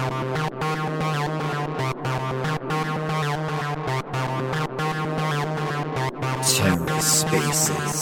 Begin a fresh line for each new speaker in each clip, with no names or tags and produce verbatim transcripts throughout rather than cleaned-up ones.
Terra Spaces.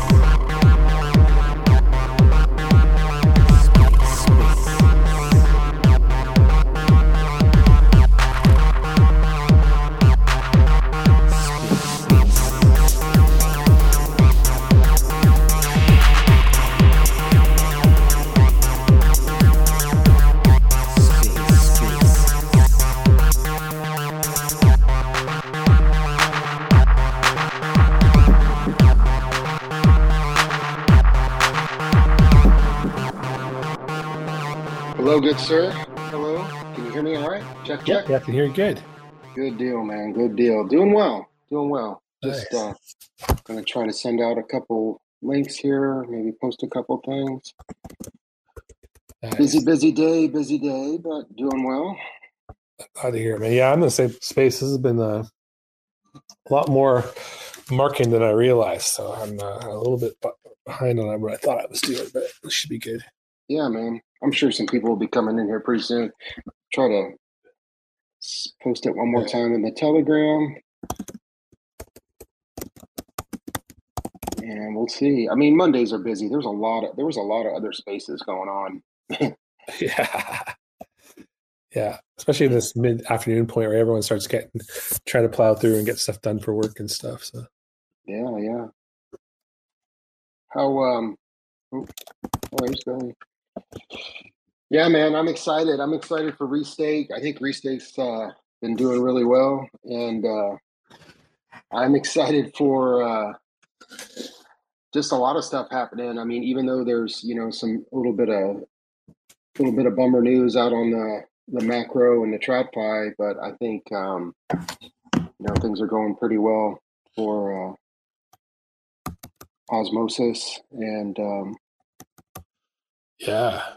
Hello, good sir. Hello. Can you hear me all right? Check,
Yep,
check.
yeah, I can hear you good.
Good deal, man. Good deal. Doing well. Doing well. Just
Nice.
uh gonna try to send out a couple links here, maybe post a couple things.
Nice.
Busy, busy day, busy day, but doing well.
Glad to hear it, man. Yeah, I'm in the same space. This has been uh, a lot more marking than I realized. So I'm uh, a little bit behind on what I thought I was doing, but it should be good.
Yeah, man. I'm sure some people will be coming in here pretty soon. Try to s- post it one more time in the Telegram. And we'll see. I mean, Mondays are busy. There's a lot of there was a lot of other spaces going on.
Yeah. Yeah. Especially in this mid afternoon point where everyone starts getting trying to plow through and get stuff done for work and stuff. So
Yeah, yeah. How um oh, oh, there's Billy. Yeah, man, I'm excited. I'm excited for Restake. I think Restake's uh been doing really well. And uh I'm excited for uh just a lot of stuff happening. I mean, even though there's, you know, some a little bit of little bit of bummer news out on the the macro and the TradFi, but I think um, you know, things are going pretty well for uh, Osmosis, and um,
yeah.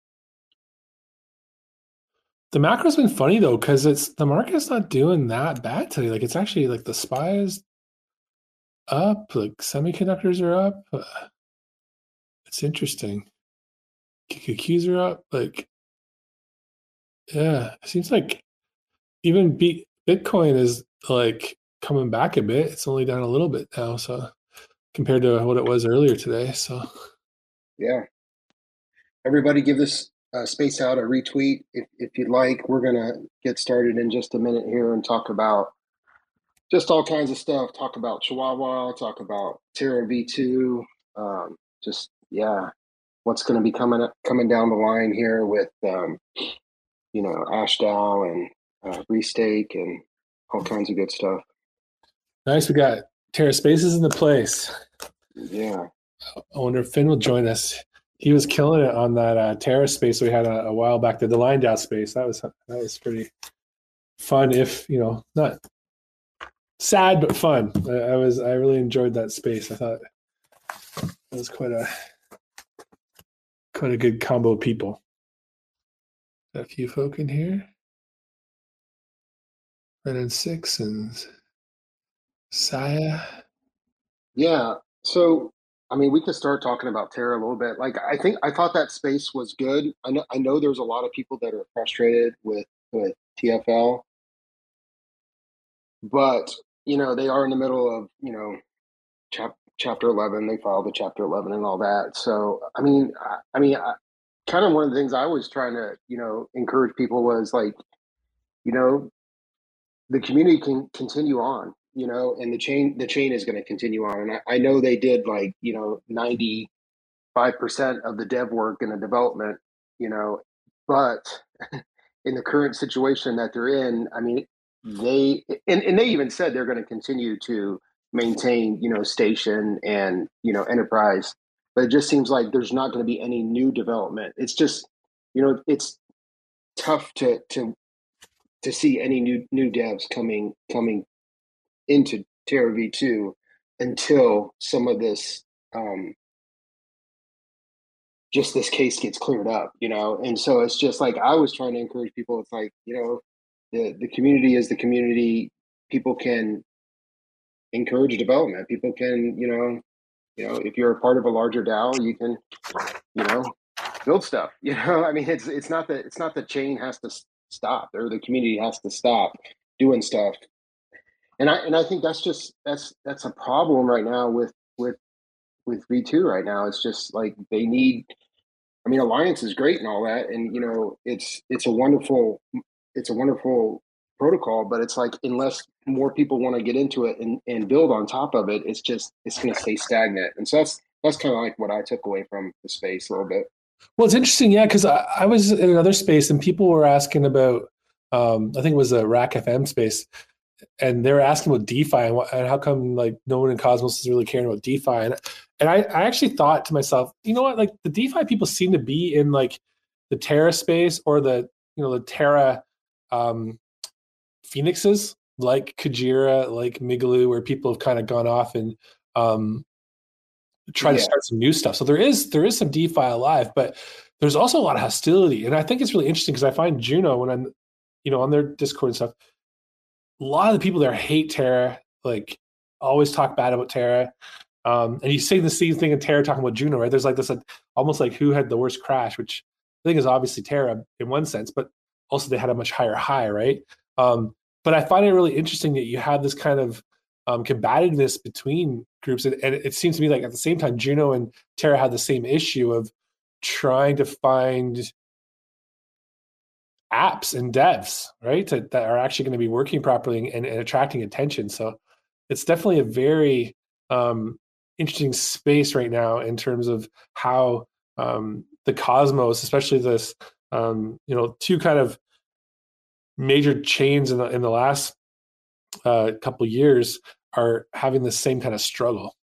The macro's been funny though, because it's the market's not doing that bad today. Like it's actually like the S P Y is up, like semiconductors are up. Uh, it's interesting. Q Q Qs are up. Like, yeah, it seems like even B- Bitcoin is like coming back a bit. It's only down a little bit now, so compared to what it was earlier today. So
yeah, everybody give this uh, space out a retweet if if you'd like. We're gonna get started in just a minute here and talk about just all kinds of stuff. Talk about Chihuahua. Talk about Terra V two. Um, just yeah, what's going to be coming up, coming down the line here with um, you know, Ashdow and uh, Restake and all kinds of good stuff.
nice. We got Terra Spaces in the place.
Yeah.
I wonder if Finn will join us. He was killing it on that uh, Terra space we had a, a while back, the Line Down space. That was that was pretty fun, if you know, not sad but fun. I, I was I really enjoyed that space. I thought it was quite a quite a good combo of people. A few folk in here. Red and Six and Saya.
Yeah. So, I mean, we could start talking about Terra a little bit. Like, I think I thought that space was good. I know, I know there's a lot of people that are frustrated with with T F L, but you know, they are in the middle of, you know, chap, chapter eleven. They filed the chapter eleven and all that. So, I mean, I, I mean, I, kind of one of the things I was trying to, you know, encourage people was like, you know, the community can continue on, you know, and the chain the chain is going to continue on. And I, I know they did like, you know, ninety-five percent of the dev work and the development, you know, but in the current situation that they're in, I mean, they and, and they even said they're going to continue to maintain, you know, station and, you know, enterprise. But it just seems like there's not going to be any new development. It's just, you know, it's tough to to to see any new new devs coming coming into Terra V two until some of this um, just this case gets cleared up, you know. And so it's just like I was trying to encourage people. It's like, you know, the the community is the community. People can encourage development. People can, you know, you know, if you're a part of a larger DAO, you can, you know, build stuff. You know, I mean, it's it's not that it's not the chain has to stop, or the community has to stop doing stuff. And I and I think that's just that's that's a problem right now with with with V two right now. It's just like they need. I mean, Alliance is great and all that, and you know, it's it's a wonderful it's a wonderful protocol, but it's like unless more people want to get into it and, and build on top of it, it's just it's going to stay stagnant. And so that's that's kind of like what I took away from the space a little bit.
Well, it's interesting, yeah, because I, I was in another space and people were asking about, um, I think it was a Rack F M space, and they were asking about DeFi and, what, and how come like no one in Cosmos is really caring about DeFi. And and I, I actually thought to myself, you know what, like the DeFi people seem to be in like the Terra space or the you know the Terra um, phoenixes like Kujira, like Migaloo, where people have kind of gone off and um, try yeah. to start some new stuff. So there is there is some DeFi alive, but there's also a lot of hostility. And I think it's really interesting because I find Juno when I'm, you know, on their Discord and stuff, a lot of the people there hate Terra, like always talk bad about Terra. Um, and you say the same thing in Terra talking about Juno, right? There's like this like, almost like who had the worst crash, which I think is obviously Terra in one sense, but also they had a much higher high, right? Um, but I find it really interesting that you have this kind of um, combativeness between groups. And, and it seems to me like at the same time, Juno and Terra had the same issue of trying to find apps and devs, right, that, that are actually going to be working properly and, and attracting attention. So it's definitely a very um, interesting space right now in terms of how um, the Cosmos, especially this, um, you know, two kind of major chains in the in the last uh, couple of years are having the same kind of struggle.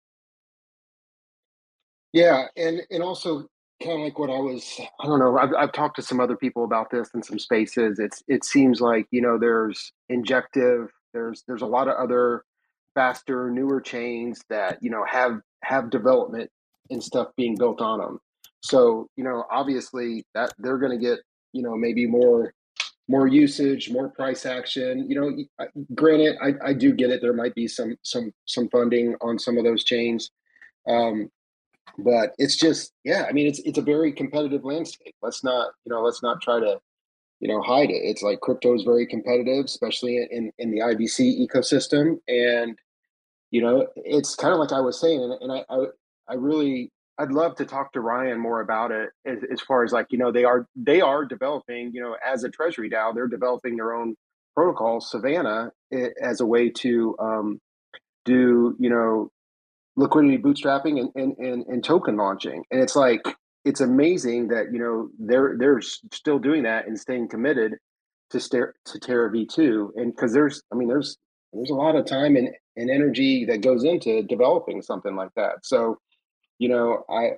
Yeah, and and also kind of like what I was, I don't know, I've, I've talked to some other people about this in some spaces. It's it seems like, you know, there's Injective, there's there's a lot of other faster, newer chains that, you know, have have development and stuff being built on them. So, you know, obviously that they're going to get, you know, maybe more more usage, more price action. You know, granted, I, I do get it. There might be some some some funding on some of those chains. Um, But it's just, yeah, I mean, it's it's a very competitive landscape. Let's not, you know, let's not try to, you know, hide it. It's like crypto is very competitive, especially in, in the I B C ecosystem. And, you know, it's kind of like I was saying, and, and I, I I really I'd love to talk to Ryan more about it as, as far as like, you know, they are they are developing, you know, as a Treasury DAO, they're developing their own protocol, Savannah, as a way to um, do, you know, liquidity bootstrapping and, and, and, and token launching. And it's like, it's amazing that, you know, they're, they're still doing that and staying committed to stare to Terra V two. And cause there's, I mean, there's, there's a lot of time and, and energy that goes into developing something like that. So, you know, I,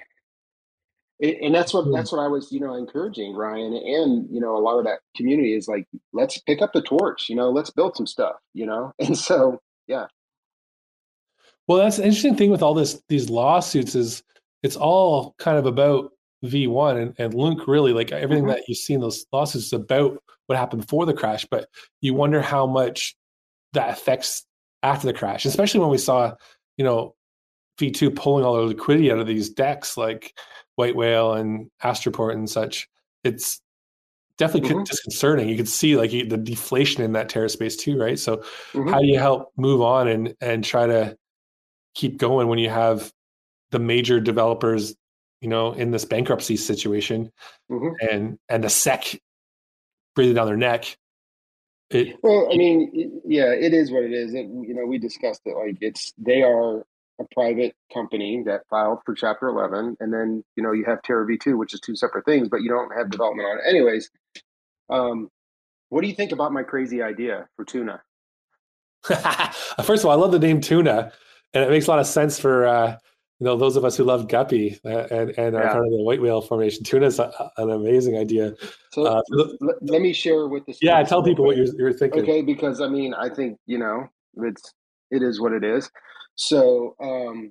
and that's what, that's what I was, you know, encouraging Ryan and, you know, a lot of that community is like, let's pick up the torch, you know, let's build some stuff, you know? And so, yeah.
Well, that's the interesting thing with all this these lawsuits is it's all kind of about V one and, and Lunk really, like everything mm-hmm. that you see in those lawsuits is about what happened before the crash, but you wonder how much that affects after the crash, especially when we saw, you know, V two pulling all their liquidity out of these decks like White Whale and Astroport and such. It's definitely mm-hmm. disconcerting. You could see like the deflation in that Terra space too, right? So mm-hmm. how do you help move on and and try to keep going when you have the major developers, you know, in this bankruptcy situation mm-hmm. and and the S E C breathing down their neck? It,
well, I mean, it, yeah, it is what it is. It, you know, we discussed it. Like it's they are a private company that filed for Chapter eleven, and then you know you have Terra V two, which is two separate things, but you don't have development on it. Anyways, um, what do you think about my crazy idea for Tuna?
First of all, I love the name Tuna. And it makes a lot of sense for uh, you know those of us who love guppy uh, and and are yeah. part of the white whale formation. Tuna is a, an amazing idea.
So uh, let, let me share with this.
Yeah, tell people what you're, you're thinking.
Okay, because I mean, I think you know it's it is what it is. So um,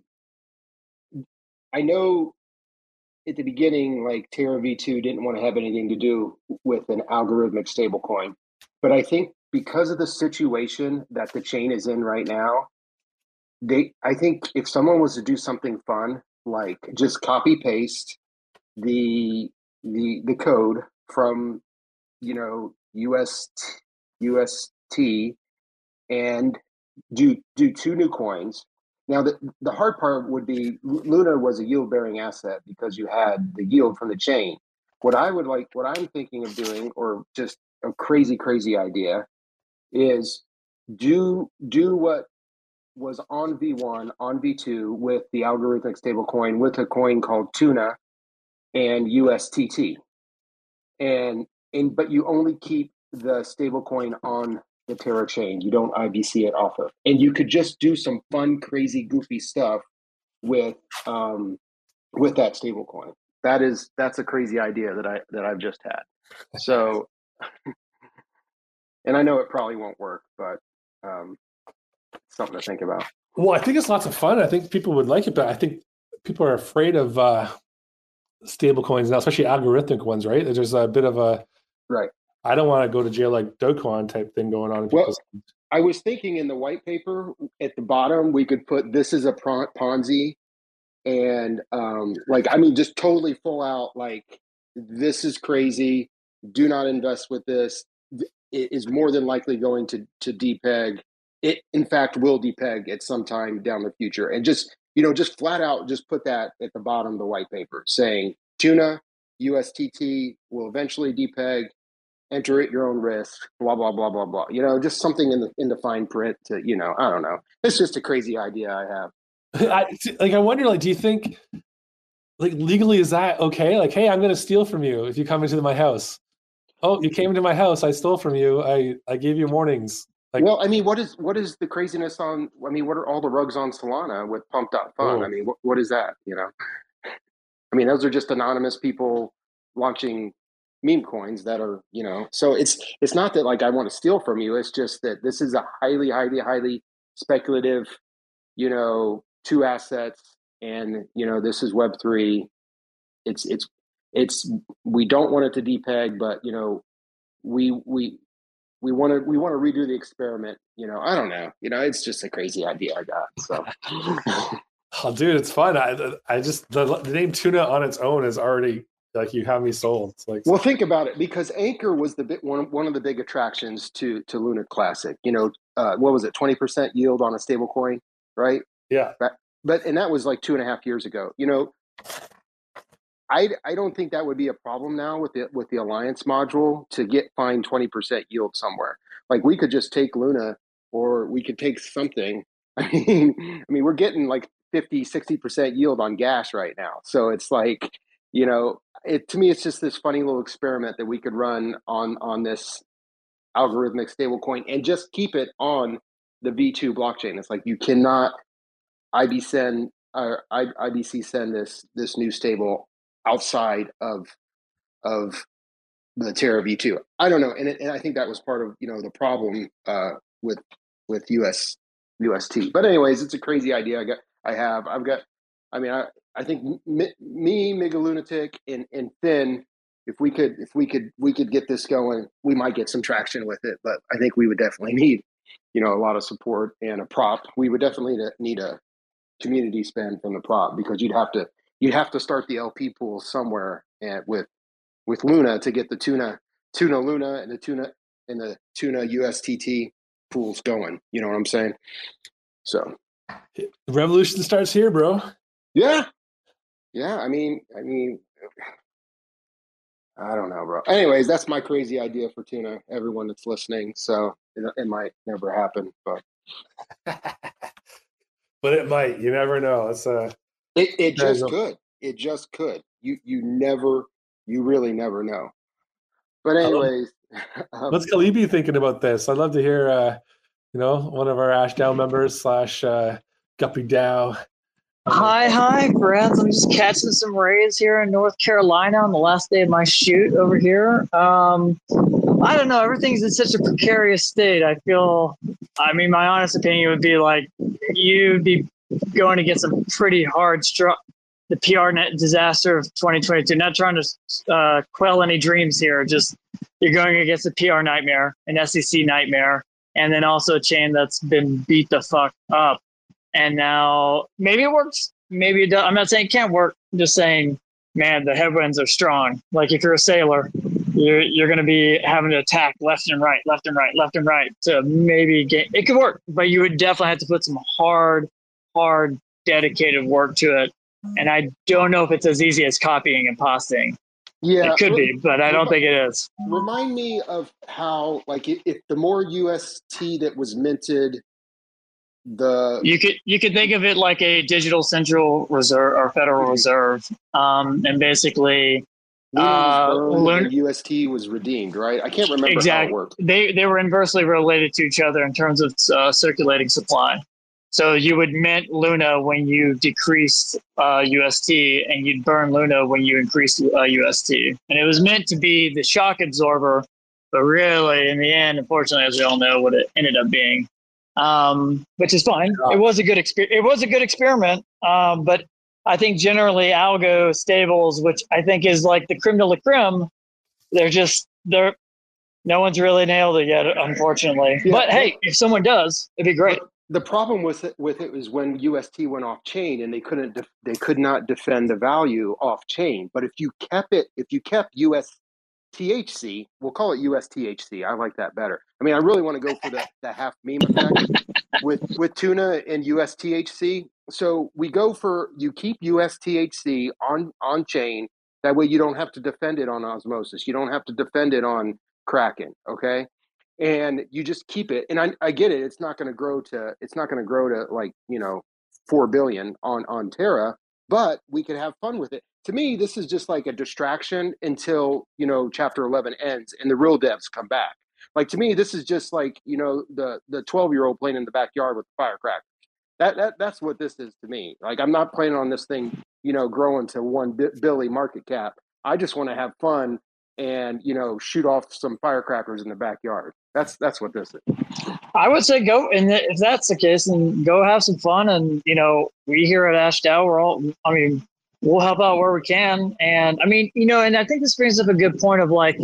I know at the beginning, like Terra V two didn't want to have anything to do with an algorithmic stablecoin, but I think because of the situation that the chain is in right now. They, I think if someone was to do something fun, like just copy paste the the the code from, you know, U S U S T, and do do two new coins. Now, the the hard part would be Luna was a yield bearing asset because you had the yield from the chain. What I would like, what I'm thinking of doing, or just a crazy, crazy idea, is do do what was on V one, on V two with the algorithmic stablecoin with a coin called Tuna and U S T T. And and but you only keep the stablecoin on the Terra chain. You don't I B C it off of. And you could just do some fun, crazy, goofy stuff with um with that stablecoin. That is that's a crazy idea that I that I've just had. So and I know it probably won't work, but um something to think about.
Well, I think it's lots of fun. I think people would like it, but I think people are afraid of uh, stable coins now, especially algorithmic ones, right? There's a bit of a,
right.
I don't want to go to jail like Do Kwon type thing going on. In
well, I was thinking in the white paper at the bottom, we could put, this is a Ponzi. And um, like, I mean, just totally full out, like, this is crazy. Do not invest with this. It is more than likely going to, to depeg. It, in fact, will depeg at some time down the future. And just, you know, just flat out, just put that at the bottom of the white paper saying Tuna, U S T T will eventually depeg, enter at your own risk, blah, blah, blah, blah, blah. You know, just something in the in the fine print to, you know, I don't know. It's just a crazy idea I have.
I, like, I wonder, like, do you think, like, legally is that okay? Like, hey, I'm going to steal from you if you come into my house. Oh, you came into my house. I stole from you. I, I gave you warnings. Like,
well, I mean, what is what is the craziness on? I mean, what are all the rugs on Solana with Pump dot Fun? Oh. I mean, what what is that? You know, I mean, those are just anonymous people launching meme coins that are, you know. So it's it's not that like I want to steal from you. It's just that this is a highly, highly, highly speculative, you know, two assets, and you know, this is Web three. It's it's it's we don't want it to depeg, but you know, we we. We want to we want to redo the experiment. You know, I don't know. You know, it's just a crazy idea I got. So,
oh, dude, it's fun. I I just the, the name Tuna on its own is already like you have me sold. It's like,
well, think about it, because Anchor was the bit one one of the big attractions to to Luna Classic. You know, uh, what was it, twenty percent yield on a stable coin, right?
Yeah.
But, but and that was like two and a half years ago. You know. I, I don't think that would be a problem now with the with the Alliance module to get find twenty percent yield somewhere. Like we could just take Luna, or we could take something. I mean, I mean, we're getting like fifty, sixty percent yield on gas right now. So it's like, you know, it to me, it's just this funny little experiment that we could run on on this algorithmic stablecoin and just keep it on the V two blockchain. It's like you cannot I B send or I B C send this this new stable outside of of the Terra V two. I don't know, and, it, and I think that was part of, you know, the problem uh, with with U S U S T. But anyways, it's a crazy idea. I got I have I've got. I mean, I I think me, me Mega Lunatic, and and Finn, if we could if we could we could get this going, we might get some traction with it. But I think we would definitely need, you know, a lot of support and a prop. We would definitely need a community spend from the prop, because you'd have to. You'd have to start the L P pool somewhere, and with with Luna to get the tuna tuna Luna and the tuna and the tuna U S T T pools going. You know what I'm saying? So
the revolution starts here, bro.
Yeah, yeah. I mean, I mean, I don't know, bro. Anyways, that's my crazy idea for tuna. Everyone that's listening, so it, it might never happen, but
but it might. You never know. It's a.
It it just could. It just could. You you never. You really never know. But anyways,
um, what's Kalibi thinking about this? I'd love to hear. Uh, you know, one of our Ash DAO members slash uh, Guppy DAO.
Hi, hi, friends. I'm just catching some rays here in North Carolina on the last day of my shoot over here. Um, I don't know. Everything's in such a precarious state. I feel. I mean, my honest opinion would be like you'd be going to get some pretty hard struck the P R net disaster of twenty twenty-two. Not trying to uh, quell any dreams here. Just you're going against a P R nightmare, an S E C nightmare, and then also a chain that's been beat the fuck up. And now maybe it works. Maybe it does. I'm not saying it can't work. I'm just saying, man, the headwinds are strong. Like if you're a sailor you're you're going to be having to attack left and right, left and right, left and right to maybe get it could work, but you would definitely have to put some hard, hard, dedicated work to it. And I don't know if it's as easy as copying and pasting.
Yeah,
it could
re-
be, but I don't think it is.
Remind me of how, like, if, if the more U S T that was minted, the
you could you could think of it like a digital central reserve or Federal mm-hmm. Reserve, um, and basically.
Uh, Luna, U S T was redeemed, right? I can't remember
exactly.
how it worked.
They they were inversely related to each other in terms of uh, circulating supply. So you would mint Luna when you decreased uh, U S T, and you'd burn Luna when you increased uh, U S T. And it was meant to be the shock absorber, but really, in the end, unfortunately, as we all know, what it ended up being, um, which is fine. It was a good exper- It was a good experiment, um, but. I think generally algo stables, which I think is like the creme de la creme, they're just, they're, no one's really nailed it yet, unfortunately. Yeah, but hey, if someone does, it'd be great.
The problem with it, with it was when U S T went off chain and they couldn't, def- they could not defend the value off chain. But if you kept it, if you kept U S T H C, we'll call it U S T H C. I like that better. I mean, I really want to go for the, the half meme effect with, with Tuna and U S T H C. So we go for, you keep U S T H C on, on chain. That way you don't have to defend it on Osmosis. You don't have to defend it on Kraken. Okay. And you just keep it. And I, I get it. It's not going to grow to, it's not going to grow to like, you know, four billion on, on Terra, but we could have fun with it. To me, this is just like a distraction until, you know, chapter eleven ends and the real devs come back. Like, to me, this is just like, you know, the, the twelve year old playing in the backyard with the firecracker. That, that that's what this is to me. Like, I'm not planning on this thing, you know, growing to one bi- billy market cap. I just want to have fun and, you know, shoot off some firecrackers in the backyard. That's that's what this is.
I would say go, and if that's the case, then go have some fun. And, you know, we here at AshDAO, we're all, I mean, we'll help out where we can. And I mean, you know, and I think this brings up a good point of like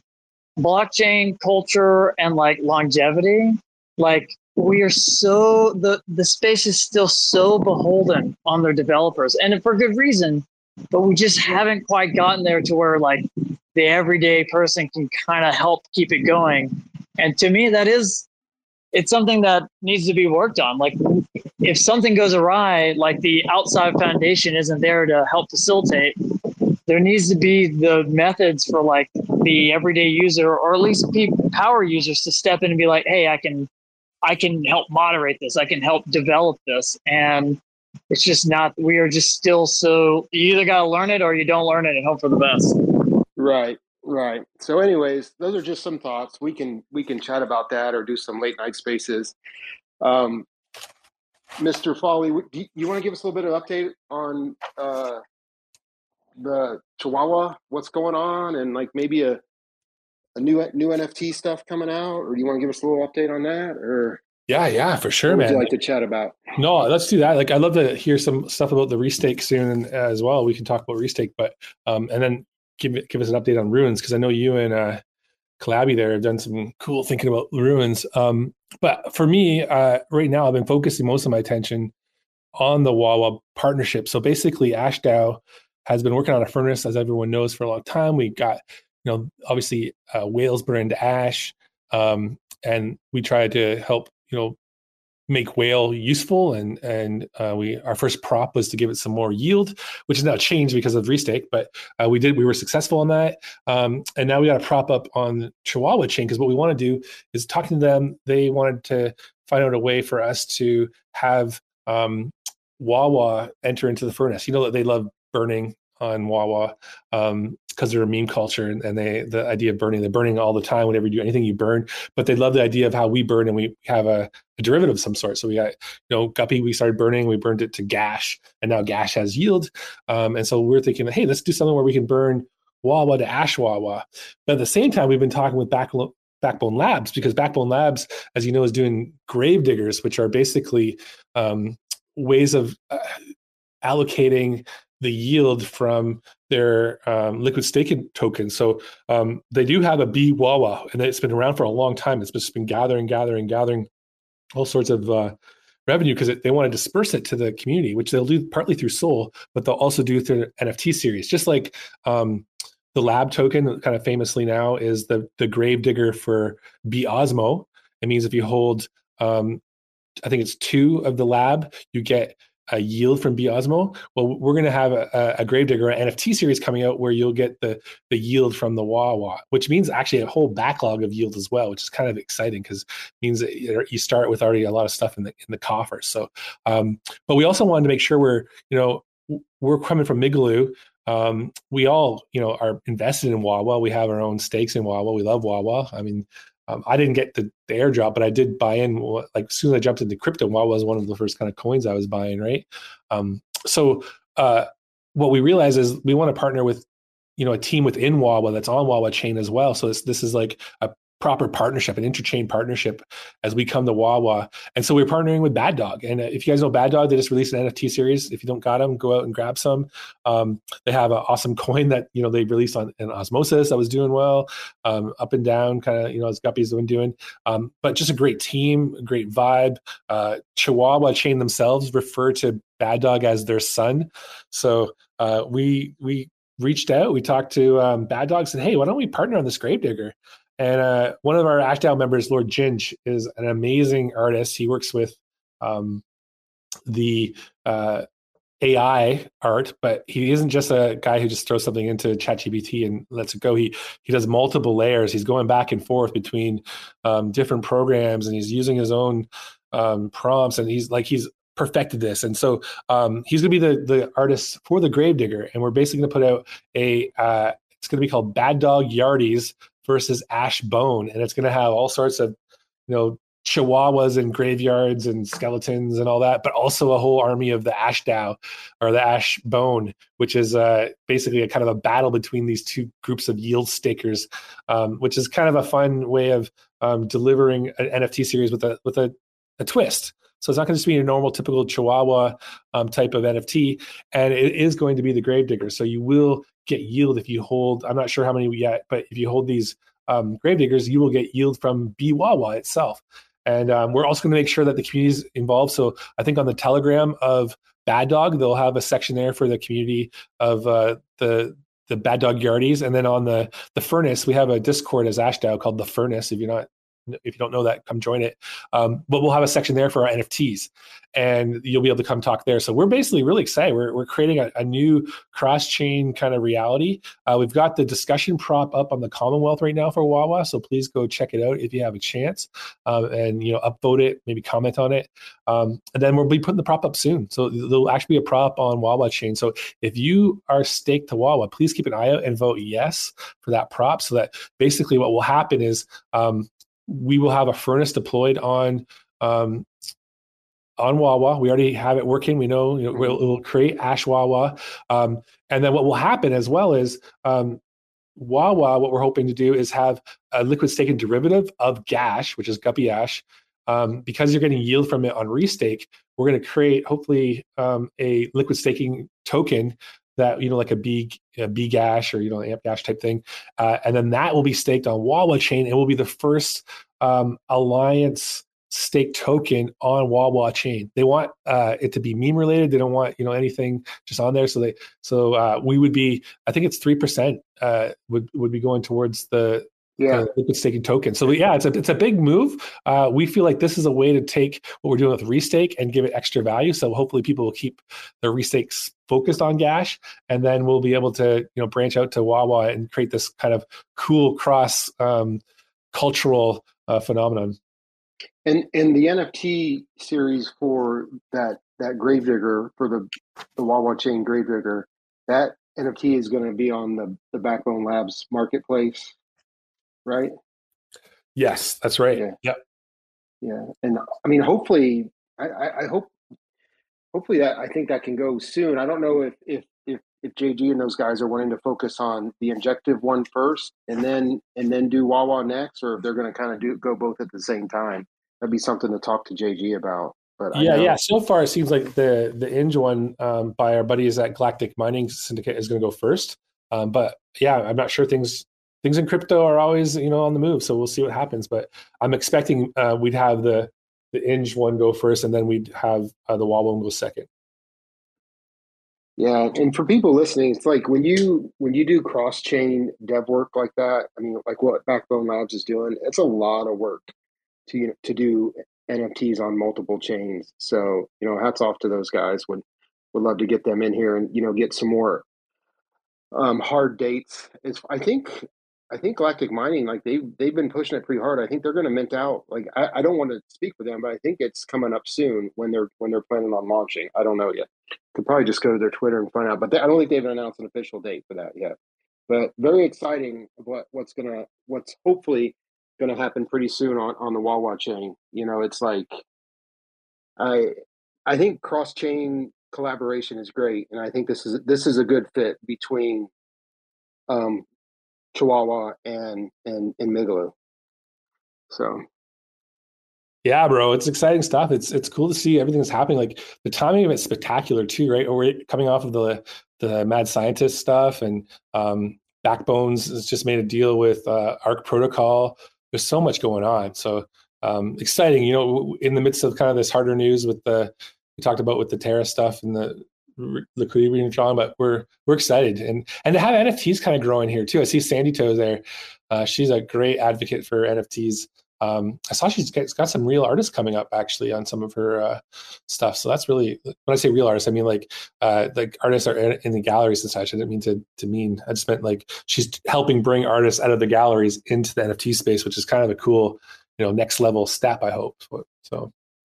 blockchain culture and like longevity. Like, we are so, the, the space is still so beholden on their developers, and for good reason, but we just haven't quite gotten there to where like the everyday person can kind of help keep it going. And to me, that is, it's something that needs to be worked on. Like, if something goes awry, like the outside foundation isn't there to help facilitate, there needs to be the methods for like the everyday user, or at least power users, to step in and be like, hey, I can, I can help moderate this. I can help develop this. And it's just not, we are just still so, you either got to learn it or you don't learn it and hope for the best.
Right, right. So anyways, those are just some thoughts. We can, we can chat about that or do some late night spaces. Um, Mister Foley, do you, you want to give us a little bit of update on uh, the Chihuahua, what's going on, and like maybe a, a new new N F T stuff coming out, or do you want to give us a little update on that? Or
yeah, yeah, for sure,
what
man.
Would you like to chat about?
No, let's do that. Like, I'd love to hear some stuff about the restake soon as well. We can talk about restake, but um, and then give give us an update on Ruins, because I know you and uh, Calabi there have done some cool thinking about Ruins. Um, but for me, uh, right now, I've been focusing most of my attention on the Wawa partnership. So basically, AshDAO has been working on a furnace, as everyone knows, for a long time. We got, you know, obviously uh, whales burn into ash, um, and we try to help, you know, make whale useful. And and uh, we our first prop was to give it some more yield, which has now changed because of restake. But uh, we did we were successful on that, um, and now we got a prop up on Chihuahua chain, because what we want to do is talking to them. They wanted to find out a way for us to have um, Wawa enter into the furnace. You know that they love burning on Wawa um, because they're a meme culture, and, and they the idea of burning, they're burning all the time whenever you do anything, you burn. But they love the idea of how we burn, and we have a, a derivative of some sort. So we got, you know, Guppy, we started burning, we burned it to Gash, and now Gash has yield. Um, and so we're thinking, hey, let's do something where we can burn Wawa to Ash Wawa. But at the same time, we've been talking with Backbone, Backbone Labs, because Backbone Labs, as you know, is doing grave diggers, which are basically um, ways of uh, allocating the yield from their um, liquid staking tokens. So um, they do have a B Wawa, and it's been around for a long time. It's just been gathering, gathering, gathering all sorts of uh, revenue, because they want to disperse it to the community, which they'll do partly through Sol, but they'll also do through an N F T series. Just like um, the lab token, kind of famously now, is the the Gravedigger for B Osmo. It means if you hold, um, I think it's two of the lab, you get a yield from B Osmo. Well, we're going to have a, a Gravedigger N F T series coming out where you'll get the the yield from the Wawa, which means actually a whole backlog of yield as well, which is kind of exciting because it means that you start with already a lot of stuff in the in the coffers. So, um, but we also wanted to make sure we're, you know, we're coming from Migaloo. Um, we all, you know, are invested in Wawa. We have our own stakes in Wawa. We love Wawa. I mean, um, I didn't get the, the airdrop, but I did buy in. Like as soon as I jumped into crypto, Wawa was one of the first kind of coins I was buying, right? Um, so uh, what we realize is we want to partner with, you know, a team within Wawa that's on Wawa chain as well. So this, this is like a proper partnership, an interchain partnership as we come to Wawa. And so we're partnering with Bad Dog. And if you guys know Bad Dog, they just released an N F T series. If you don't got them, go out and grab some. Um, they have an awesome coin that, you know, they released on in Osmosis that was doing well, um, up and down, kind of, you know, as Guppy's been doing. Um, but just a great team, a great vibe. Uh, Chihuahua chain themselves refer to Bad Dog as their son. So uh, we we reached out, we talked to um, Bad Dog, said, hey, why don't we partner on this Gravedigger? And uh, one of our AshDAO members, Lord Ginge, is an amazing artist. He works with um, the uh, A I art, but he isn't just a guy who just throws something into ChatGPT and lets it go. He he does multiple layers. He's going back and forth between um, different programs, and he's using his own um, prompts. And he's like he's perfected this. And so um, he's going to be the the artist for the Gravedigger, and we're basically going to put out a. Uh, it's going to be called Bad Dog Yardies versus Ash Bone, and it's going to have all sorts of, you know, chihuahuas and graveyards and skeletons and all that, but also a whole army of the AshDAO or the Ash Bone, which is uh, basically a kind of a battle between these two groups of yield stakers, um, which is kind of a fun way of um, delivering an N F T series with a with a, a twist. So it's not going to just be a normal, typical Chihuahua um, type of N F T, and it is going to be the Gravedigger. So you will get yield if you hold. I'm not sure how many yet, but if you hold these um, Gravediggers, you will get yield from B Wawa itself. And um, we're also going to make sure that the community is involved. So I think on the Telegram of Bad Dog, they'll have a section there for the community of uh, the the Bad Dog Yardies, and then on the the Furnace, we have a Discord as AshDAO called the Furnace. If you're not If you don't know that, come join it. Um, but we'll have a section there for our N F Ts, and you'll be able to come talk there. So we're basically really excited. We're we're creating a, a new cross-chain kind of reality. Uh, we've got the discussion prop up on the Commonwealth right now for Wawa, so please go check it out if you have a chance, um, and you know, upvote it, maybe comment on it. Um, and then we'll be putting the prop up soon. So there'll actually be a prop on Wawa chain. So if you are staked to Wawa, please keep an eye out and vote yes for that prop. So that basically what will happen is um, we will have a furnace deployed on um, on Wawa. We already have it working. We know, you know we'll, it will create Ash Wawa. Um, and then what will happen as well is um, Wawa, what we're hoping to do is have a liquid staking derivative of Gash, which is Guppy Ash. Um, because you're getting yield from it on restake, we're going to create hopefully um, a liquid staking token that, you know, like a B, a B Gash or, you know, Amp Gash type thing. Uh, and then that will be staked on Wawa chain. It will be the first um, Alliance stake token on Wawa chain. They want uh, it to be meme related. They don't want, you know, anything just on there. So they, so uh, we would be, I think it's three percent uh, would, would be going towards the,
Yeah,
the liquid staking token. So yeah, it's a it's a big move. Uh, we feel like this is a way to take what we're doing with restake and give it extra value. So hopefully people will keep their restakes focused on Gash, and then we'll be able to, you know, branch out to Wawa and create this kind of cool cross um, cultural uh, phenomenon.
and and the N F T series for that that Gravedigger, for the the Wawa chain Gravedigger, that N F T is going to be on the the Backbone Labs marketplace, right?
Yes, that's right.
Yeah.
Yep.
Yeah, and I mean, hopefully, I, I, I hope, hopefully that I think that can go soon. I don't know if if if if J G and those guys are wanting to focus on the injective one first, and then and then do Wawa next, or if they're going to kind of do go both at the same time. That'd be something to talk to J G about. But
Yeah,
I know,
yeah. So far, it seems like the the Inge one um, by our buddies at Galactic Mining Syndicate is going to go first. Um, but yeah, I'm not sure things. Things in crypto are always, you know, on the move, so we'll see what happens. But I'm expecting uh, we'd have the the Inge one go first, and then we'd have uh, the Wawa one go second.
Yeah, and for people listening, it's like when you when you do cross chain dev work like that. I mean, like what Backbone Labs is doing, it's a lot of work to you know, to do N F Ts on multiple chains. So you know, hats off to those guys. Would would love to get them in here and you know get some more um, hard dates. It's I think I think Galactic Mining like they they've been pushing it pretty hard. I think they're going to mint out. Like I, I don't want to speak for them, but I think it's coming up soon when they're when they're planning on launching. I don't know yet. Could probably just go to their Twitter and find out. But they, I don't think they've announced an official date for that yet. But very exciting what what's gonna what's hopefully gonna happen pretty soon on on the Wawa chain. You know, it's like I I think cross chain collaboration is great, and I think this is this is a good fit between um, Chihuahua and and and Migaloo. So
Yeah, bro, it's exciting stuff. It's it's cool to see everything that's happening. Like the timing of it's spectacular too, right? We're coming off of the the mad scientist stuff, and um, Backbones has just made a deal with uh, Arc Protocol. There's so much going on. So um, exciting, you know, in the midst of kind of this harder news with the we talked about with the Terra stuff and the liquidity being drawn, but we're we're excited and and to have N F Ts kind of growing here too. I see Sandy Toes there. Uh, she's a great advocate for N F Ts. Um, I saw she's got, got some real artists coming up actually on some of her uh, stuff. So that's really, when I say real artists, I mean like uh, like artists are in, in the galleries and such. I didn't mean to to mean. I just meant like she's helping bring artists out of the galleries into the N F T space, which is kind of a cool, you know, next level step. I hope so.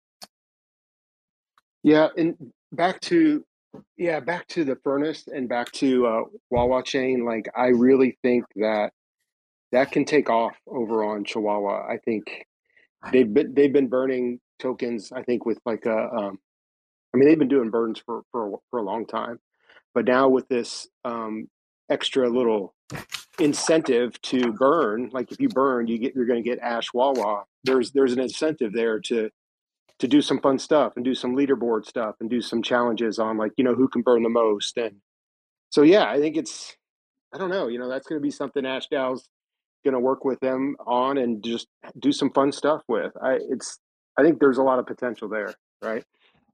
yeah, and back to yeah back to the furnace and back to uh, Wawa chain. Like I really think that that can take off over on Chihuahua. I think they've been they've been burning tokens. I think with like a um, I mean they've been doing burns for for for a long time, but now with this um, extra little incentive to burn, like if you burn, you get you're going to get Ash Wawa. There's there's an incentive there to to do some fun stuff and do some leaderboard stuff and do some challenges on like you know who can burn the most. And so yeah, I think it's I don't know, you know that's going to be something Ash Dow's going to work with them on and just do some fun stuff with. I it's I think there's a lot of potential there, right?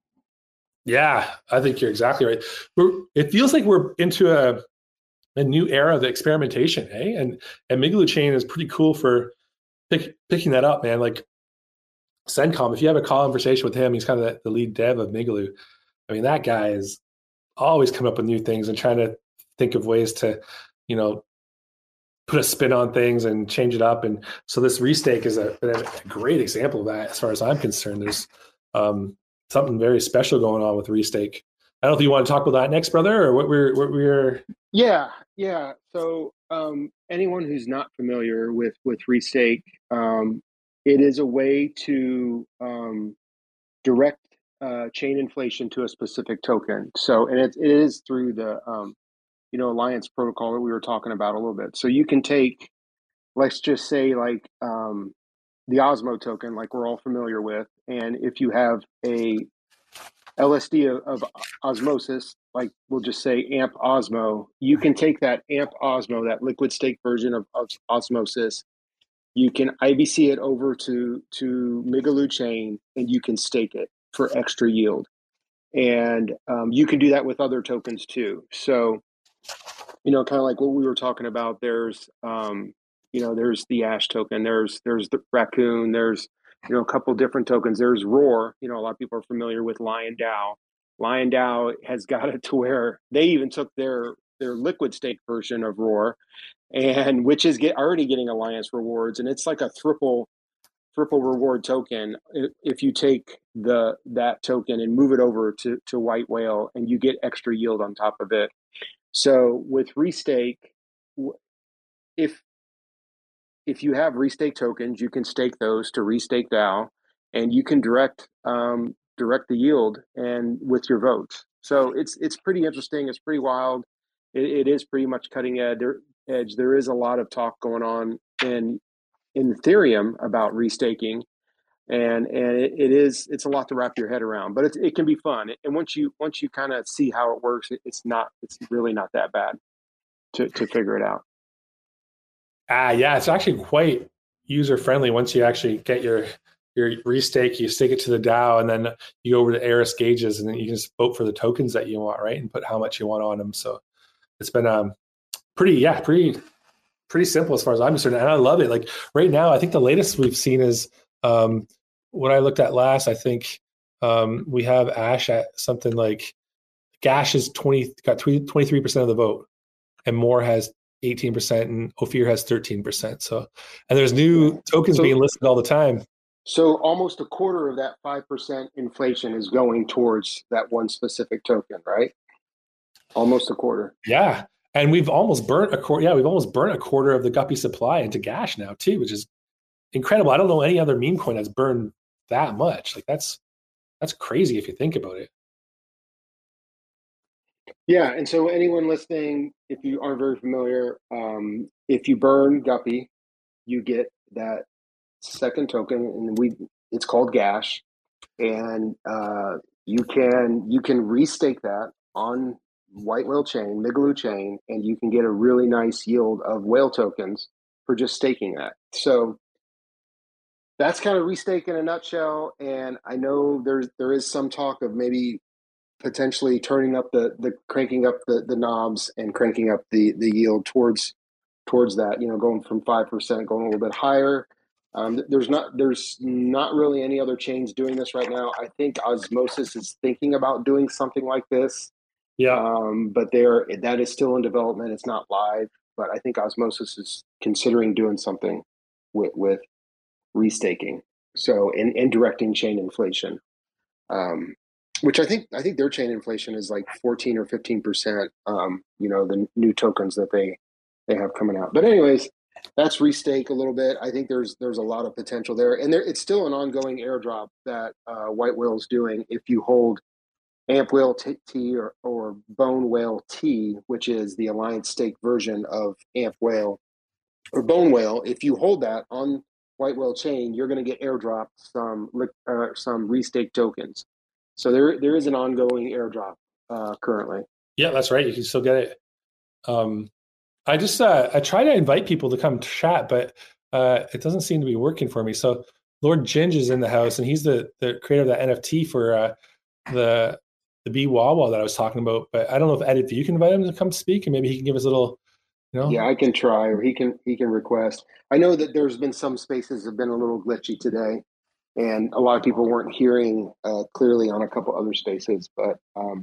Yeah, I think you're exactly right. We're, it feels like we're into a a new era of the experimentation, eh? And and Migaloo Chain is pretty cool for pick, picking that up, man. Like Sencom, if you have a conversation with him, he's kind of the, the lead dev of Migaloo. I mean, that guy is always coming up with new things and trying to think of ways to, you know, put a spin on things and change it up. And so this restake is a, a great example of that, as far as I'm concerned. There's um, something very special going on with restake. I don't know if you want to talk about that next, brother, or what we're what we're.
Yeah, yeah. So um, anyone who's not familiar with with restake, um, it is a way to um, direct uh, chain inflation to a specific token. So and it, it is through the um, you know Alliance protocol that we were talking about a little bit. So you can take, let's just say like um, the Osmo token, like we're all familiar with, and if you have a L S D of, of osmosis, like we'll just say AMP Osmo, you can take that AMP Osmo, that liquid stake version of, of osmosis, you can I B C it over to to Migaloo chain, and you can stake it for extra yield. And um, you can do that with other tokens too. So, you know, kind of like what we were talking about. There's, um, you know, there's the Ash token. There's there's the Raccoon. There's you know a couple different tokens. There's Roar. You know, a lot of people are familiar with Lion DAO. Lion DAO has got it to where they even took their their liquid stake version of Roar, and which is get already getting Alliance rewards, and it's like a triple triple reward token if you take the that token and move it over to to White Whale, and you get extra yield on top of it. So with restake, if if you have restake tokens, you can stake those to restake DAO, and you can direct um, direct the yield and with your votes. So it's it's pretty interesting. It's pretty wild. It, it is pretty much cutting edge. There, edge. There is a lot of talk going on in in Ethereum about restaking, and and it, it is it's a lot to wrap your head around. But it it can be fun. And once you once you kind of see how it works, it, it's not it's really not that bad to to figure it out.
Ah, yeah, it's actually quite user friendly once you actually get your your restake, you stake it to the DAO, and then you go over to Eris gauges, and then you can just vote for the tokens that you want, right? And put how much you want on them. So it's been um pretty, yeah, pretty, pretty simple as far as I'm concerned. And I love it. Like right now, I think the latest we've seen is um what I looked at last. I think um we have Ash at something like Gash is twenty got twenty-three percent of the vote, and Moore has eighteen percent, and Ophir has thirteen percent. So, and there's new tokens
so,
being listed all the time.
So almost a quarter of that five percent inflation is going towards that one specific token, right? Almost a quarter.
Yeah. And we've almost burnt a quarter. Yeah, we've almost burnt a quarter of the Guppy supply into Gash now too, which is incredible. I don't know any other meme coin that's burned that much. Like that's, that's crazy if you think about it.
Yeah. And so anyone listening, if you aren't very familiar, um, if you burn Guppy, you get that second token, and we it's called Gash, and uh, you can you can restake that on White Whale Chain, Migaloo Chain, and you can get a really nice yield of whale tokens for just staking that. So that's kind of restake in a nutshell. And I know there's there is some talk of maybe potentially turning up the the cranking up the the knobs and cranking up the the yield towards towards that. You know, going from five percent, going a little bit higher. Um, there's not there's not really any other chains doing this right now. I think Osmosis is thinking about doing something like this.
Yeah.
Um, but they're that is still in development. It's not live, but I think Osmosis is considering doing something with with restaking. So in, in directing chain inflation, um, which I think I think their chain inflation is like fourteen or fifteen percent. Um, you know, the new tokens that they they have coming out. But anyways. That's restake a little bit. I think there's there's a lot of potential there, and there it's still an ongoing airdrop that uh, White Whale's doing. If you hold Amp Whale T, T or, or Bone Whale T, which is the Alliance stake version of Amp Whale or Bone Whale, if you hold that on White Whale Chain, you're going to get airdropped some uh, some restake tokens. So there there is an ongoing airdrop uh, currently.
Yeah, that's right. You can still get it. Um, I just uh, I try to invite people to come chat, but uh, it doesn't seem to be working for me. So Lord Ginge is in the house, and he's the, the creator of that N F T for uh, the the B Wawa that I was talking about. But I don't know if Ed, if you can invite him to come speak, and maybe he can give us a little, you know.
Yeah, I can try, or he can he can request. I know that there's been some spaces have been a little glitchy today, and a lot of people weren't hearing uh, clearly on a couple other spaces, but. Um,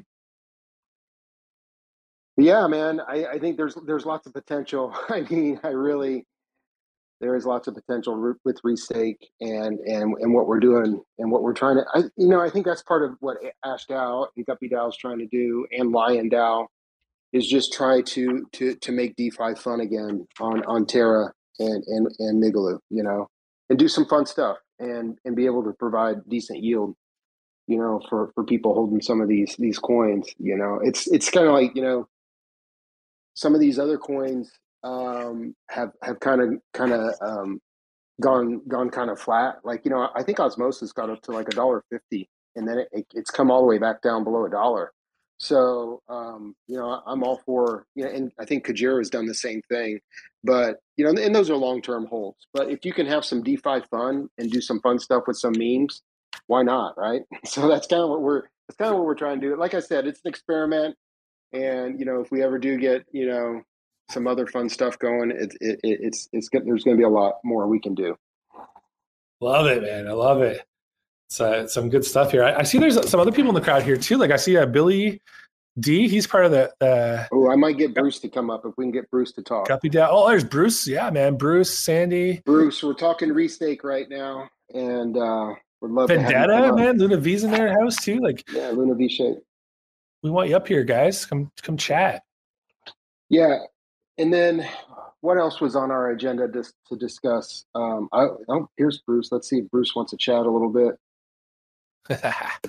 Yeah, man, I, I think there's there's lots of potential. I mean, I really there is lots of potential re- with restake and and and what we're doing and what we're trying to. I, you know, I think that's part of what Ash DAO and Guppy DAO is trying to do, and Lion DAO is just try to to to make DeFi fun again on on Terra and and and Migaloo, you know, and do some fun stuff and and be able to provide decent yield, you know, for for people holding some of these these coins. You know, it's it's kind of like, you know. Some of these other coins um, have have kind of kind of um, gone gone kind of flat. Like, you know, I think Osmosis got up to like a dollar fifty, and then it, it, it's come all the way back down below a dollar. So um, you know, I'm all for, you know, and I think Kajira has done the same thing. But you know, and those are long term holds. But if you can have some DeFi fun and do some fun stuff with some memes, why not, right? So that's kind of what we're that's kind of what we're trying to do. Like I said, it's an experiment. And, you know, if we ever do get, you know, some other fun stuff going, it, it, it's, it's, there's going to be a lot more we can do.
Love it, man. I love it. It's uh, some good stuff here. I, I see there's some other people in the crowd here too. Like I see uh, Billy D. He's part of the. Uh,
oh, I might get Bruce to come up if we can get Bruce to talk.
Guppy DAO. Oh, there's Bruce. Yeah, man. Bruce, Sandy.
Bruce, we're talking restake right now. And uh, we'd love
Vendetta,
to have you come
man. Luna V's in their house too. Like,
yeah, Luna V shape.
We want you up here, guys. Come, come chat.
Yeah, and then what else was on our agenda to, to discuss? Um, I, oh, here's Bruce. Let's see if Bruce wants to chat a little bit.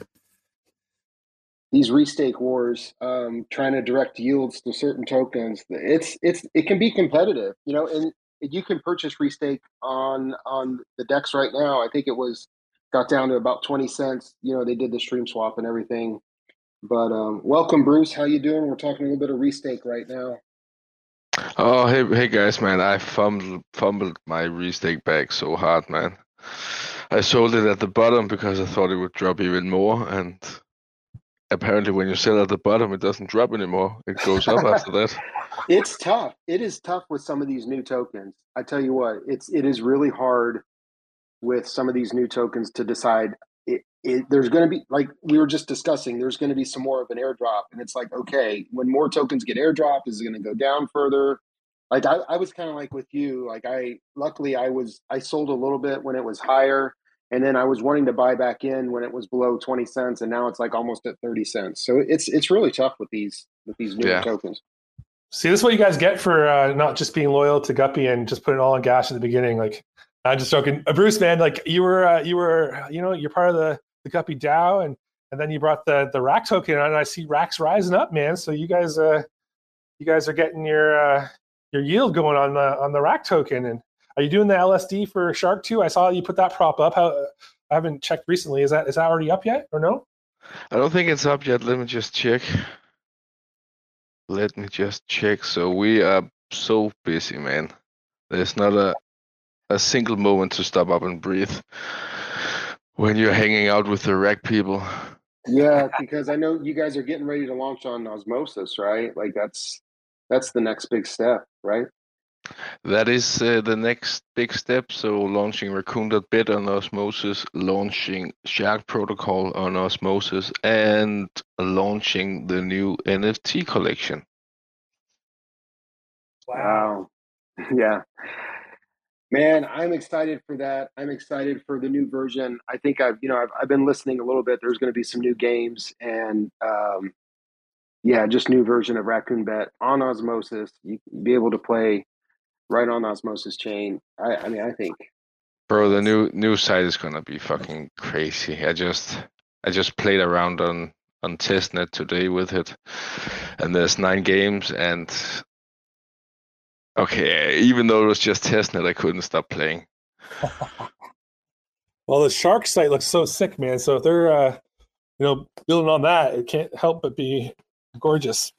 These restake wars, um, trying to direct yields to certain tokens. It's it's it can be competitive, you know, and you can purchase restake on on the DEX right now. I think it was got down to about twenty cents. You know, they did the stream swap and everything. But um, welcome, Bruce. How you doing? We're talking a little bit of restake right now.
Oh, hey, hey guys, man! I fumbled, fumbled my restake bag so hard, man. I sold it at the bottom because I thought it would drop even more, and apparently when you sell at the bottom, it doesn't drop anymore. It goes up after that.
It's tough. It is tough with some of these new tokens. I tell you what, it's it is really hard with some of these new tokens to decide. It, it, there's going to be, like we were just discussing, there's going to be some more of an airdrop, and it's like, okay, when more tokens get airdropped, is it going to go down further? Like I, I was kind of like with you. Like I, luckily, I was I sold a little bit when it was higher, and then I was wanting to buy back in when it was below twenty cents, and now it's like almost at thirty cents. So it's it's really tough with these with these newer
Yeah.
tokens.
See, this is what you guys get for uh, not just being loyal to Guppy and just putting all on gas at the beginning. Like, I'm just joking, uh, Bruce, man. Like, you were, uh, you were, you know, you're part of the the Guppy DAO, and and then you brought the the Rack token, and I see Racks rising up, man. So you guys, uh, you guys are getting your uh, your yield going on the on the Rack token. And are you doing the L S D for Shark too? I saw you put that prop up. How I haven't checked recently. Is that is that already up yet or no?
I don't think it's up yet. Let me just check. Let me just check. So we are so busy, man. There's not a a single moment to stop up and breathe when you're hanging out with the Rack people.
Yeah, because I know you guys are getting ready to launch on Osmosis, right? Like that's that's the next big step, right?
That is uh, the next big step. So launching Raccoon.bit on Osmosis, launching Shark Protocol on Osmosis, and launching the new N F T collection.
Wow. Yeah. Man, I'm excited for that. I'm excited for the new version. I think I've, you know, I've, I've been listening a little bit. There's going to be some new games and, um, yeah, just new version of Raccoon Bet on Osmosis. You can be able to play right on Osmosis chain. I, I mean, I think,
Bro, the new new site is gonna be fucking crazy. I just I just played around on on testnet today with it, and there's nine games, and okay, even though it was just testnet, I couldn't stop playing.
Well, the Shark site looks so sick, man. So if they're, uh, you know, building on that, it can't help but be gorgeous.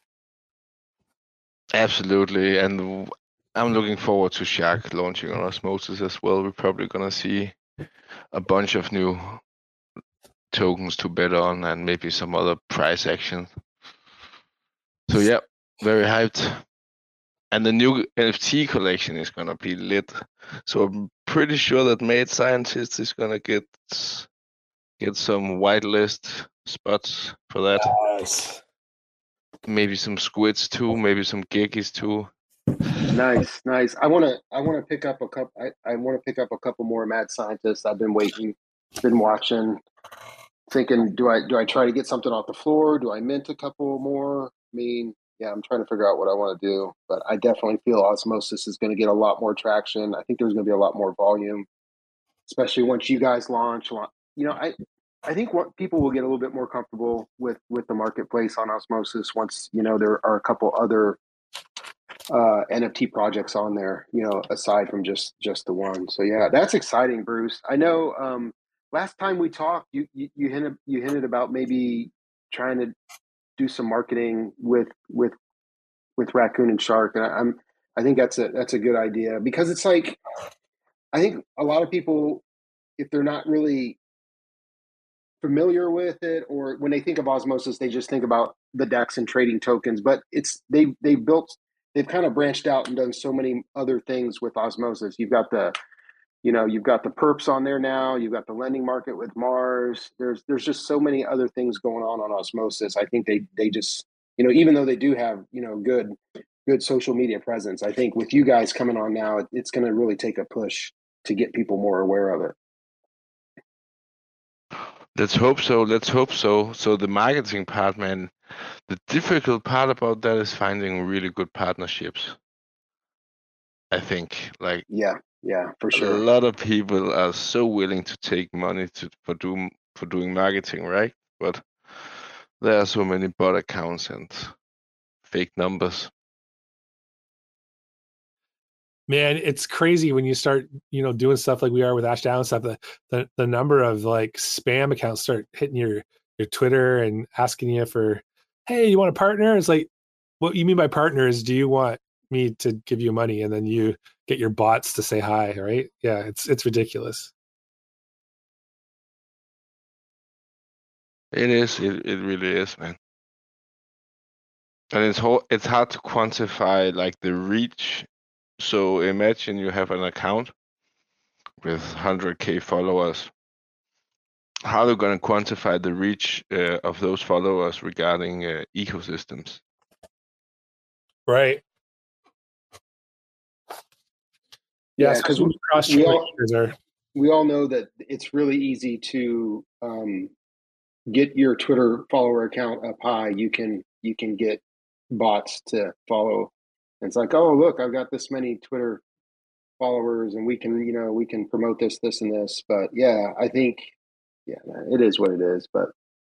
Absolutely, and w- I'm looking forward to Shark launching on Osmosis as well. We're probably gonna see a bunch of new tokens to bet on, and maybe some other price action. So yeah, very hyped. And the new N F T collection is gonna be lit. So I'm pretty sure that Mad Scientist is gonna get get some whitelist spots for that.
Yes.
Maybe some squids too. Maybe some geckies too.
nice, nice. I want to, I want to pick up a couple, I, I want to pick up a couple more Mad Scientists. I've been waiting, been watching, thinking, do I, do I try to get something off the floor? Do I mint a couple more? I mean, yeah, I'm trying to figure out what I want to do, but I definitely feel Osmosis is going to get a lot more traction. I think there's going to be a lot more volume, especially once you guys launch. You know, I, I think what people will get a little bit more comfortable with with the marketplace on Osmosis once, you know, there are a couple other uh, N F T projects on there, you know, aside from just just the one. So yeah, that's exciting, Bruce. I know um, last time we talked, you, you you hinted you hinted about maybe trying to do some marketing with with with Raccoon and Shark, and I, I'm I think that's a that's a good idea because it's like I think a lot of people, if they're not really familiar with it, or when they think of Osmosis, they just think about the DEX and trading tokens. But it's they they built they've kind of branched out and done so many other things with Osmosis. You've got the you know you've got the perps on there now. You've got the lending market with Mars. There's there's just so many other things going on on Osmosis. I think they they just you know even though they do have you know good good social media presence, I think with you guys coming on now, it, it's going to really take a push to get people more aware of it.
Let's hope so. Let's hope so. So the marketing part, man, the difficult part about that is finding really good partnerships. I think, like,
Yeah, yeah, for
a
sure.
lot of people are so willing to take money to for do for doing marketing, right? But there are so many bot accounts and fake numbers.
Man, it's crazy when you start, you know, doing stuff like we are with Ash Down and stuff. The, the the number of like spam accounts start hitting your your Twitter and asking you for, hey, you want a partner? It's like, what you mean by partner is, do you want me to give you money and then you get your bots to say hi, right? Yeah, it's it's ridiculous.
It is. It it really is, man. And it's ho- it's hard to quantify like the reach. So imagine you have an account with one hundred k followers. How are you going to quantify the reach uh, of those followers regarding uh, ecosystems?
Right.
Yeah,
Yeah,
because
especially
we,
cross
we
chain
all
users are.
we all know that it's really easy to um, get your Twitter follower account up high. You can you can get bots to follow. And it's like, oh look, I've got this many Twitter followers, and we can you know we can promote this, this, and this. But yeah, I think yeah, it is what it is. But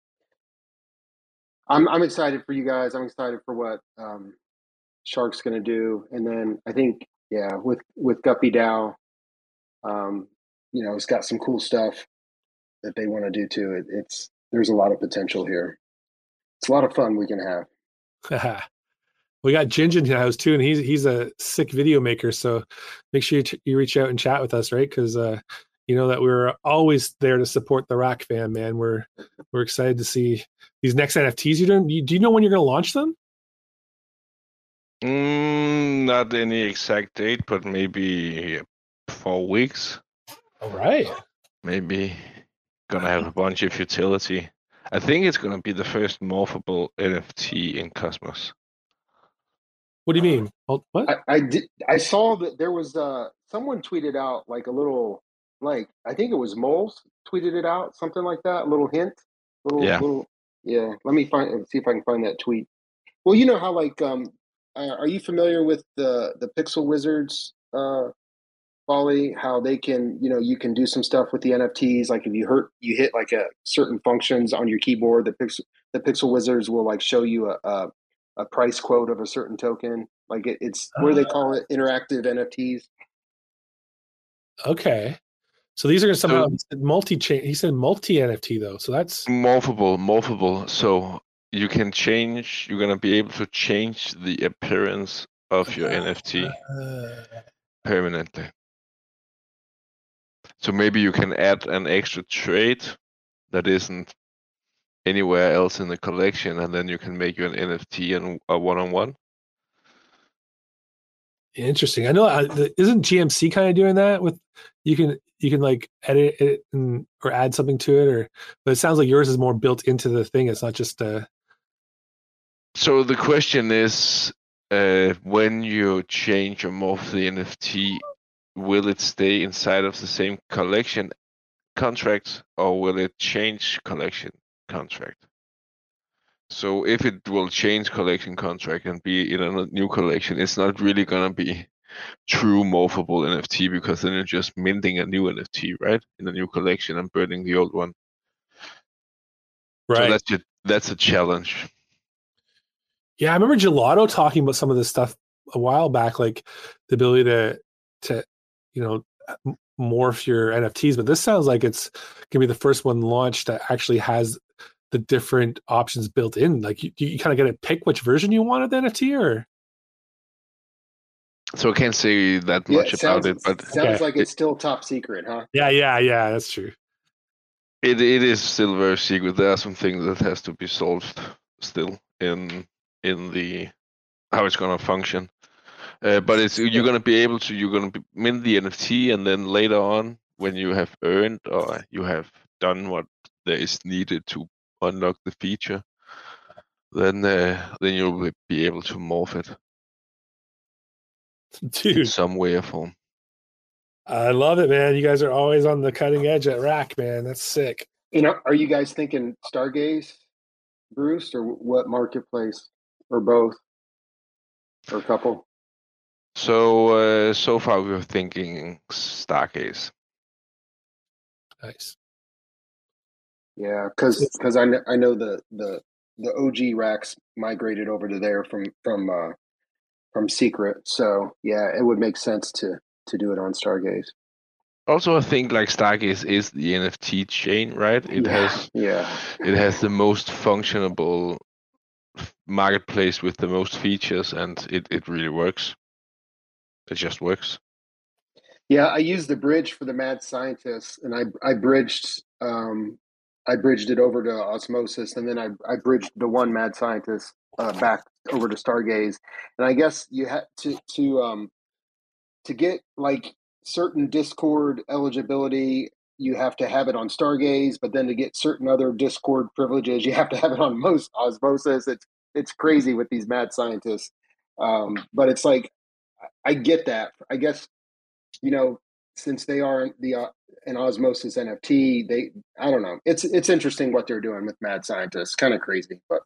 I'm I'm excited for you guys. I'm excited for what um, Shark's going to do, and then I think yeah, with with Guppy DAO, um, you know, it's got some cool stuff that they want to do too. It, it's there's a lot of potential here. It's a lot of fun we can have.
We got Ginger in the house too, and he's he's a sick video maker. So make sure you, t- you reach out and chat with us, right? Because uh, you know that we're always there to support the Rack fam, man. We're we're excited to see these next N F Ts you're doing. You, do you know when you're going to launch them?
Mm, not any exact date, but maybe four weeks.
All right.
Maybe gonna have a bunch of utility. I think it's gonna be the first morphable N F T in Cosmos.
What do you mean? Oh, what?
I, I did. I saw that there was uh someone tweeted out like a little like I think it was Moles tweeted it out something like that. A little hint. Little
Yeah.
little yeah. Let me find see if I can find that tweet. Well, you know how like um uh, are you familiar with the the Pixel Wizards uh Folly, how they can, you know, you can do some stuff with the N F Ts. Like if you hurt, you hit like a certain functions on your keyboard, the Pixel, the Pixel Wizards will like show you a, a, a price quote of a certain token. Like it, it's what do they call it? Interactive N F Ts.
Okay. So these are somehow
So-
multi-chain. He said multi N F T though, so that's
Morphable, morphable. So you can change. You're gonna be able to change the appearance of your N F T
uh,
permanently. So maybe you can add an extra trait that isn't anywhere else in the collection, and then you can make you an N F T and a one-on-one.
interesting. I know. Uh, isn't G M C kind of doing that with you can you can like edit it and, or add something to it, or but it sounds like yours is more built into the thing. It's not just uh
So the question is, uh, when you change or morph the N F T, will it stay inside of the same collection contract, or will it change collection contract? So if it will change collection contract and be in a new collection, it's not really gonna be true morphable N F T, because then you're just minting a new N F T, right, in a new collection and burning the old one. So
right.
that's a, that's a challenge.
Yeah, I remember Gelato talking about some of this stuff a while back, like the ability to to you know m- morph your N F Ts. But this sounds like it's gonna be the first one launched that actually has the different options built in. Like you, you kind of get to pick which version you want of the N F T, or
So I can't say that
Yeah,
much
it sounds
about it, but
sounds
Okay.
like it's still top secret, huh?
yeah, yeah, yeah, that's true.
it it is still very secret. There are some things that has to be solved still in in the how it's gonna function. Uh, but it's you're gonna be able to you're gonna be, mint the N F T, and then later on, when you have earned or you have done what there is needed to unlock the feature, then uh, then you'll be able to morph it in
Dude,
some way or form.
I love it, man. You guys are always on the cutting edge at Rack, man. That's sick.
You know, are you guys thinking Stargaze, Bruce, or what marketplace, or both, or a couple?
So uh, so far we were thinking Stargaze.
Nice.
Yeah, because because I know I know the the the O G racks migrated over to there from from uh, from Secret. So yeah, it would make sense to to do it on Stargaze.
Also, I think like Stargaze is the N F T chain, right? It
Yeah,
has
yeah.
it has the most functionable marketplace with the most features, and it, it really works. It just works.
Yeah, I used the bridge for the mad scientists, and I I bridged um, I bridged it over to Osmosis, and then I I bridged the one mad scientist uh, back over to Stargaze. And I guess you had to to um to get like certain Discord eligibility, you have to have it on Stargaze, but then to get certain other Discord privileges, you have to have it on most Osmosis. It's it's crazy with these mad scientists, um, but it's like I get that. I guess you know since they are the uh, an Osmosis N F T, they I don't know. It's it's interesting what they're doing with mad scientists. Kind of crazy, but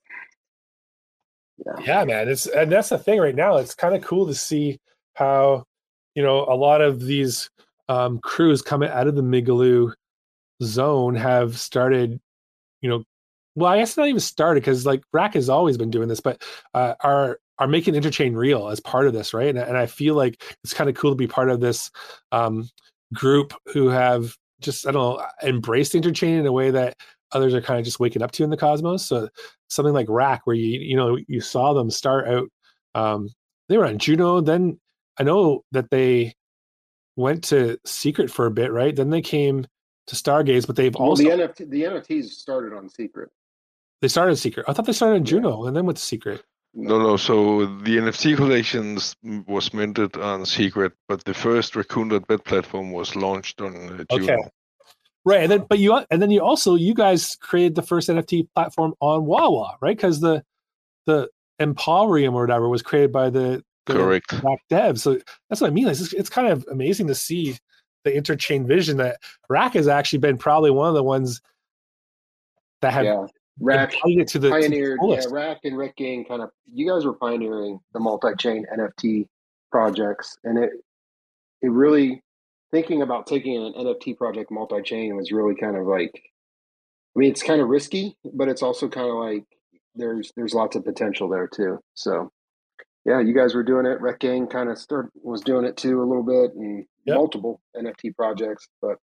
yeah,
Yeah, man. It's and that's the thing right now. It's kind of cool to see how, you know, a lot of these um, crews coming out of the Migaloo zone have started, you know, well, I guess not even started because like Rack has always been doing this, but uh, are are making Interchain real as part of this, right? And, and I feel like it's kind of cool to be part of this um, group who have just I don't know embraced Interchain in a way that others are kind of just waking up to in the cosmos. So something like Rack, where you you know you saw them start out, um, they were on Juno. Then I know that they went to Secret for a bit, right? Then they came to Stargaze, but they've
well,
also
the N F T the N F Ts started on Secret.
they started Secret. I thought they started on
Yeah.
Juno and then went to Secret.
No, no. So the N F T collections m- was minted on Secret, but the first Raccoon dot bet platform was launched on uh, Juno.
Okay. Right, and then but you and then you also you guys created the first N F T platform on Wawa, right? Because the the Emporium or whatever was created by the, the
Correct.
Rack dev. So that's what I mean. It's, just- it's kind of amazing to see the interchain vision that Rack has actually been probably one of the ones that have
Yeah, Rack
embodied it to the, to the
pioneered. Yeah,
fullest.
Rack and Rick Gang kind of. You guys were pioneering the multi-chain N F T projects, and it it really thinking about taking an N F T project multi-chain was really kind of like. I mean, it's kind of risky, but it's also kind of like there's there's lots of potential there too. So yeah, you guys were doing it. Rec Gang kind of start was doing it too a little bit, and
Yep.
multiple N F T projects. But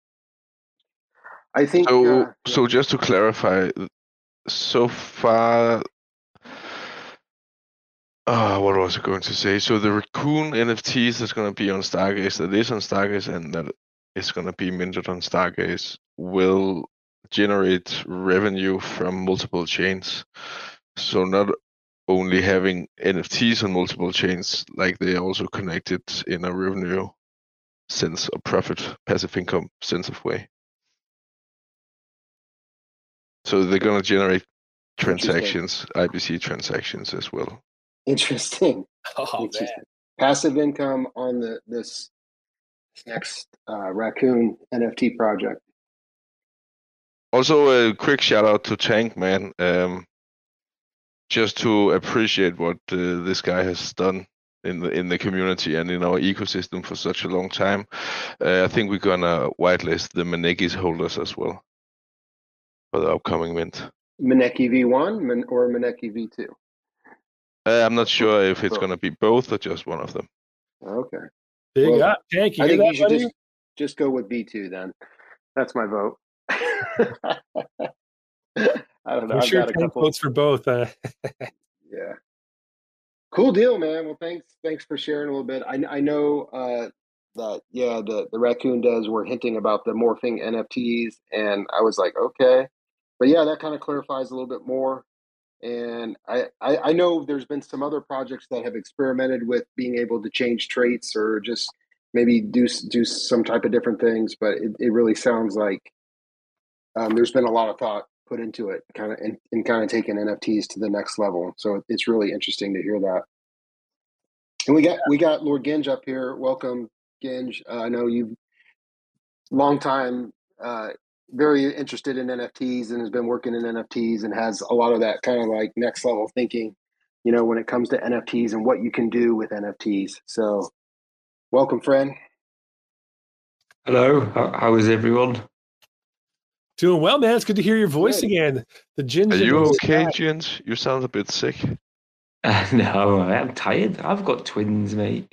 I think
So,
uh,
so just to clarify, so far, uh, what was I going to say? So the Raccoon N F Ts that's going to be on Stargaze, that is on Stargaze, and that is going to be minted on Stargaze, will generate revenue from multiple chains. So not only having N F Ts on multiple chains, like they are also connected in a revenue sense, or profit, passive income sense of way. So they're going to generate transactions, I B C transactions as well.
interesting.
Oh man.
Interesting. Passive income on the this next uh, Raccoon N F T project.
Also, a quick shout out to Tank, man. Um, just to appreciate what uh, this guy has done in the in the community and in our ecosystem for such a long time. Uh, I think we're gonna whitelist the Manekis holders as well for the upcoming mint.
Maneki V one Min- or Maneki V two?
Uh, I'm not sure if it's
Both.
gonna be both or just one of them.
Okay.
Big
Well,
up, Tank. You
I
hear
think
that,
you should
buddy?
just, just go with V two then. That's my vote. I don't know.
I'm
I've
sure
got a
Tank
couple.
votes for both. Uh,
Yeah. Cool deal, man. Well, thanks. Thanks for sharing a little bit. I I know uh, that yeah, the the Raccoon devs were hinting about the morphing N F Ts, and I was like, okay, but yeah, that kind of clarifies a little bit more. And I, I I know there's been some other projects that have experimented with being able to change traits or just maybe do do some type of different things, but it, it really sounds like um, there's been a lot of thought put into it, kind of in, in kind of taking N F Ts to the next level. So it's really interesting to hear that. And we got we got Lord Ginge up here. Welcome, Ginge. Uh, I know you've long time uh, very interested in N F Ts and has been working in N F Ts and has a lot of that kind of like next level thinking, you know, when it comes to N F Ts and what you can do with N F Ts. So, welcome, friend.
Hello, how, how is everyone?
doing well, man. It's good to hear your voice
Good.
again. The ginger.
Are you
voice.
okay, Jens? You sound a bit sick.
Uh, no, I am tired. I've got twins, mate.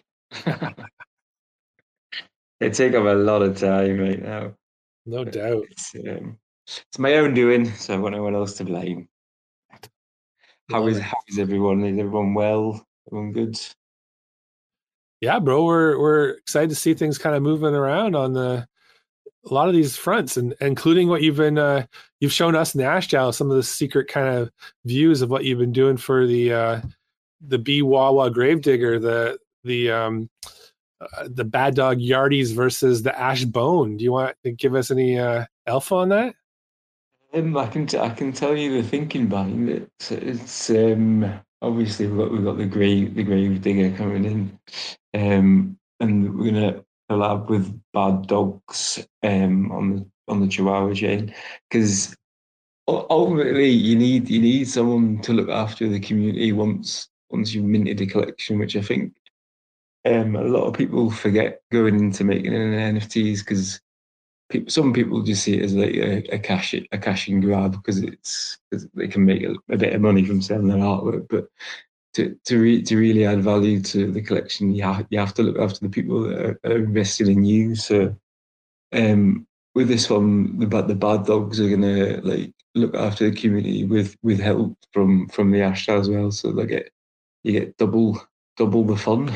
They take up a lot of time right now.
No doubt.
It's, um, it's my own doing, so I've got no one else to blame. How
Love
is
it.
how is everyone? Is everyone well? Everyone good?
Yeah, bro. We're we're excited to see things kind of moving around on the a lot of these fronts, and including what you've been uh, you've shown us in the Ashdown, some of the secret kind of views of what you've been doing for the uh, the B Wawa Gravedigger, the the um, uh, the Bad Dog Yardies versus the Ash Bone. Do you want to give us any uh, alpha on that?
Um, I can t- I can tell you the thinking behind it. So it's um, obviously we've got we've got the grave the Gravedigger coming in, um, and we're gonna collab with Bad Dogs um, on the on the Chihuahua chain, because ultimately you need you need someone to look after the community once once you've minted a collection, which I think um, a lot of people forget going into making an N F Ts, because people, some people just see it as like a, a cash a cash and grab because it's because they can make a, a bit of money from selling their artwork, but to to, re, to really add value to the collection, you have, you have to look after the people that are, are invested in you. So um, with this one, the bad the bad dogs are gonna like look after the community with with help from from the Ashtar as well. So they get you get double double the fun.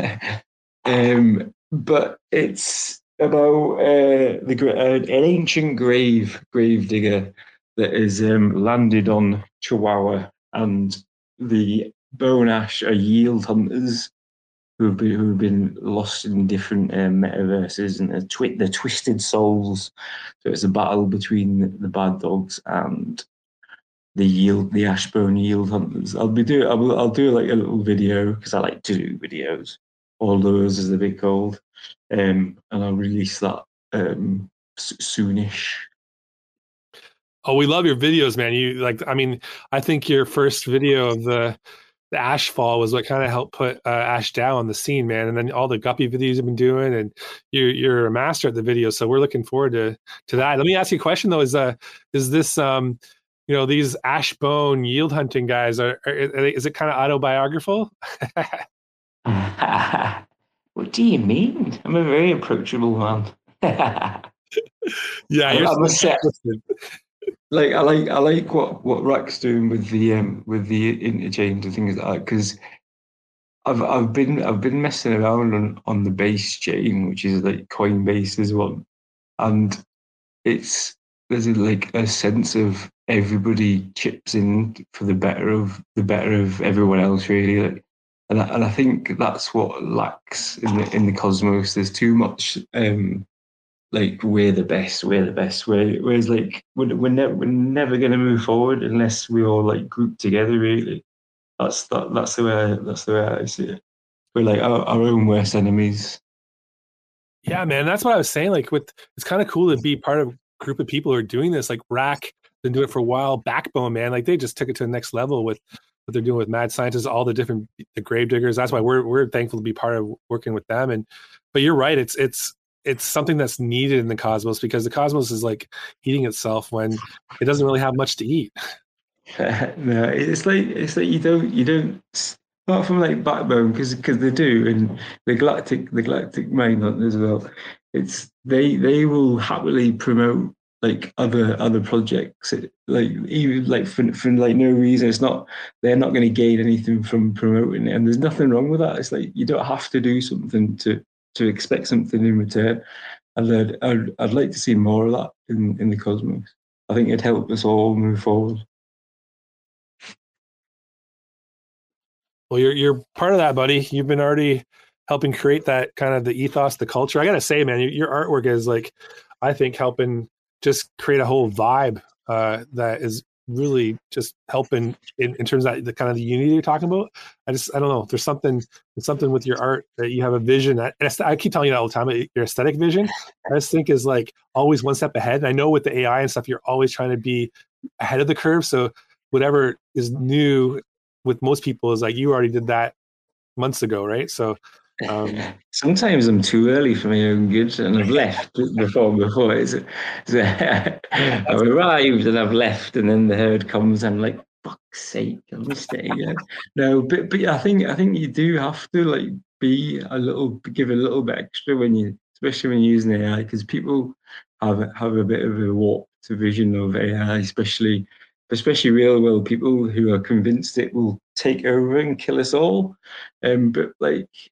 um, but it's about uh, the uh, an ancient grave grave digger that is um, landed on Chihuahua, and the Bone Ash are yield hunters who have been, who have been lost in different um, metaverses, and the, twi- the twisted souls. So it's a battle between the, the bad dogs and the yield, the Ashbone yield hunters. I'll be do I'll, I'll do like a little video because I like to do videos. All those as they're called, um, and I'll release that um, soonish.
Oh, we love your videos, man. You like, I mean, I think your first video of the the Ash Fall was what kind of helped put uh, Ash down on the scene, man. And then all the Guppy videos you've been doing, and you're you're a master at the video. So we're looking forward to to that. Let me ask you a question though: Is uh is this um you know these Ashbone yield hunting guys are, are is it kind of autobiographical?
What do you mean? I'm a very approachable man.
Yeah, you're
I must say, like I like I like what what Rack's doing with the um with the interchange and things like that, because I've I've been I've been messing around on, on the base chain, which is like Coinbase's one, and it's there's a, like a sense of everybody chips in for the better of the better of everyone else, really. Like, and I, and I think that's what lacks in the in the cosmos. There's too much um like we're the best, we're the best. We're, whereas like we're we're never we're never going to move forward unless we all like group together. Really, that's that that's the way that's the way I see it. We're like our, our own worst enemies.
Yeah, man, that's what I was saying. Like, with it's kind of cool to be part of a group of people who are doing this. Like Rack been doing it for a while. Backbone, man, like they just took it to the next level with what they're doing with Mad Scientists, all the different the Gravediggers. That's why we're we're thankful to be part of working with them. And but you're right, it's it's it's something that's needed in the cosmos, because the cosmos is like eating itself when it doesn't really have much to eat.
No, it's like it's like you don't you don't apart from like Backbone, because because they do, and the galactic the galactic Mindhunt as well. It's they they will happily promote like other other projects, like even like for, for like no reason. It's not they're not going to gain anything from promoting it, and there's nothing wrong with that. It's like you don't have to do something to to expect something in return. And I'd, I'd, I'd like to see more of that in, in the cosmos. I think it'd help us all move forward.
Well, you're you're part of that, buddy. You've been already helping create that kind of the ethos, the culture. I gotta say, man, your artwork is like, I think, helping just create a whole vibe uh, that is really just helping in, in terms of the kind of the unity you're talking about. I just I don't know. There's something there's something with your art that you have a vision. That, I keep telling you that all the time. Your aesthetic vision, I just think, is like always one step ahead. And I know with the A I and stuff, you're always trying to be ahead of the curve. So whatever is new with most people is like you already did that months ago, right? So um,
sometimes I'm too early for my own good, and I've left before. Before it's, it's I've arrived and I've left, and then the herd comes. And I'm like, fuck's sake, I missed it again. No, but but I think I think you do have to like be a little, give a little bit extra when you, especially when you're using A I, because people have have a bit of a warped vision of A I, especially. Especially real world people who are convinced it will take over and kill us all. Um, but like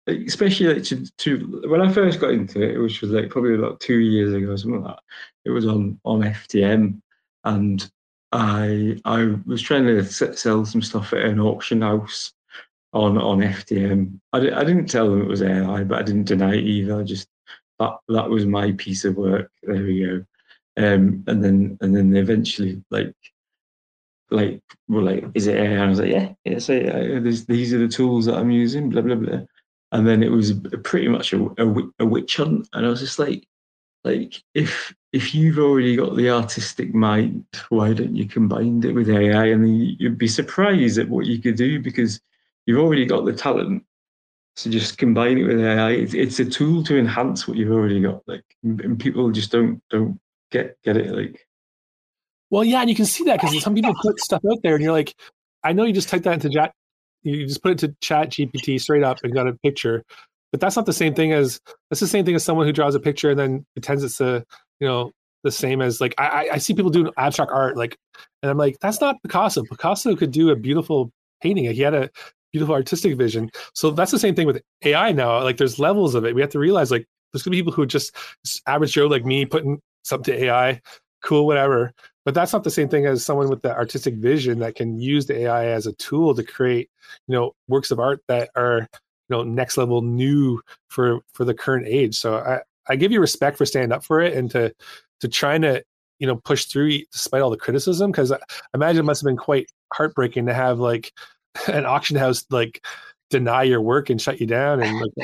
like, especially like to, to when I first got into it, which was like probably about two years ago, something like that. It was on on F T M, and I I was trying to sell some stuff at an auction house on on F T M. I, di- I didn't tell them it was A I, but I didn't deny it either. I just that that was my piece of work. There we go. Um, and then and then eventually like like were like, is it A I? And I was like, yeah, yeah, so yeah, there's, these are the tools that I'm using, blah blah blah. And then it was pretty much a, a, a witch hunt, and I was just like, like if if you've already got the artistic mind, why don't you combine it with A I? And then you'd be surprised at what you could do because you've already got the talent. So just combine it with A I. It's, it's a tool to enhance what you've already got. Like, and people just don't don't get get it. Like,
Well, yeah, and you can see that because some people put stuff out there, and you're like, I know you just typed that into chat, you just put it to Chat G P T straight up and got a picture, but that's not the same thing as that's the same thing as someone who draws a picture and then pretends it's a you know the same as like I I see people doing abstract art like, and I'm like, that's not Picasso. Picasso could do a beautiful painting. He had a beautiful artistic vision. So that's the same thing with A I now. Like, there's levels of it. We have to realize like there's gonna be people who are just average Joe like me putting something to A I, cool, whatever. But that's not the same thing as someone with the artistic vision that can use the A I as a tool to create, you know, works of art that are, you know, next level new for for the current age. So I, I give you respect for standing up for it and to to trying to, you know, push through despite all the criticism, because I imagine it must have been quite heartbreaking to have like an auction house like deny your work and shut you down. And like,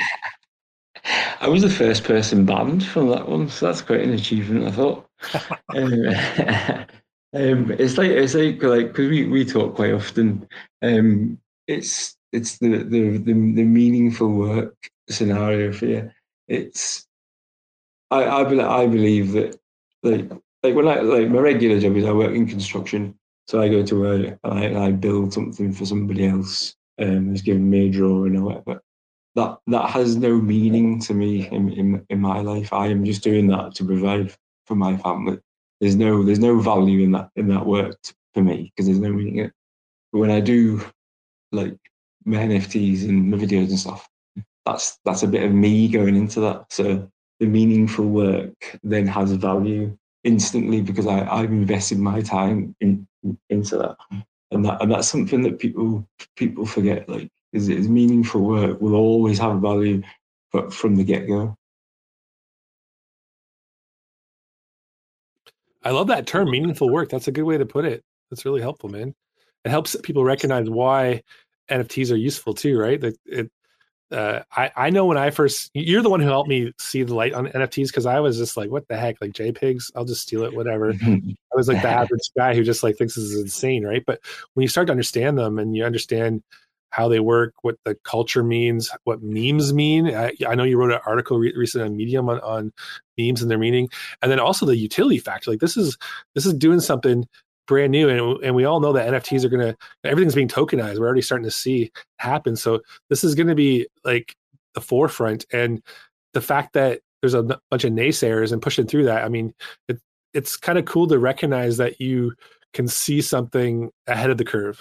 I was the first person banned from that one, so that's quite an achievement, I thought. um, um, it's like it's like like because we, we talk quite often. Um, it's it's the, the the the meaningful work scenario for you. It's I I, be, I believe that like like when I like my regular job is I work in construction, so I go to work and I, and I build something for somebody else, um, who's given me a drawing or whatever. That that has no meaning to me in, in in my life. I am just doing that to provide for my family. There's no there's no value in that in that work for me because there's no meaning in it. But when I do like my N F Ts and my videos and stuff, that's that's a bit of me going into that. So the meaningful work then has value instantly because I, I've invested my time in into that. And that and that's something that people people forget. Like, is is meaningful work will always have value, but from the get go.
I love that term, meaningful work. That's a good way to put it. That's really helpful, man. It helps people recognize why N F Ts are useful too, right? That it. Uh, I I know when I first, you're the one who helped me see the light on N F Ts because I was just like, what the heck, like JPEGs, I'll just steal it, whatever. I was like the average guy who just like thinks this is insane, right? But when you start to understand them and you understand how they work, what the culture means, what memes mean. I, I know you wrote an article re- recently on Medium on, on memes and their meaning, and then also the utility factor. Like this is this is doing something brand new, and and we all know that N F Ts are gonna everything's being tokenized. We're already starting to see happen. So this is going to be like the forefront, and the fact that there's a n- bunch of naysayers and pushing through that. I mean, it, it's kind of cool to recognize that you can see something ahead of the curve.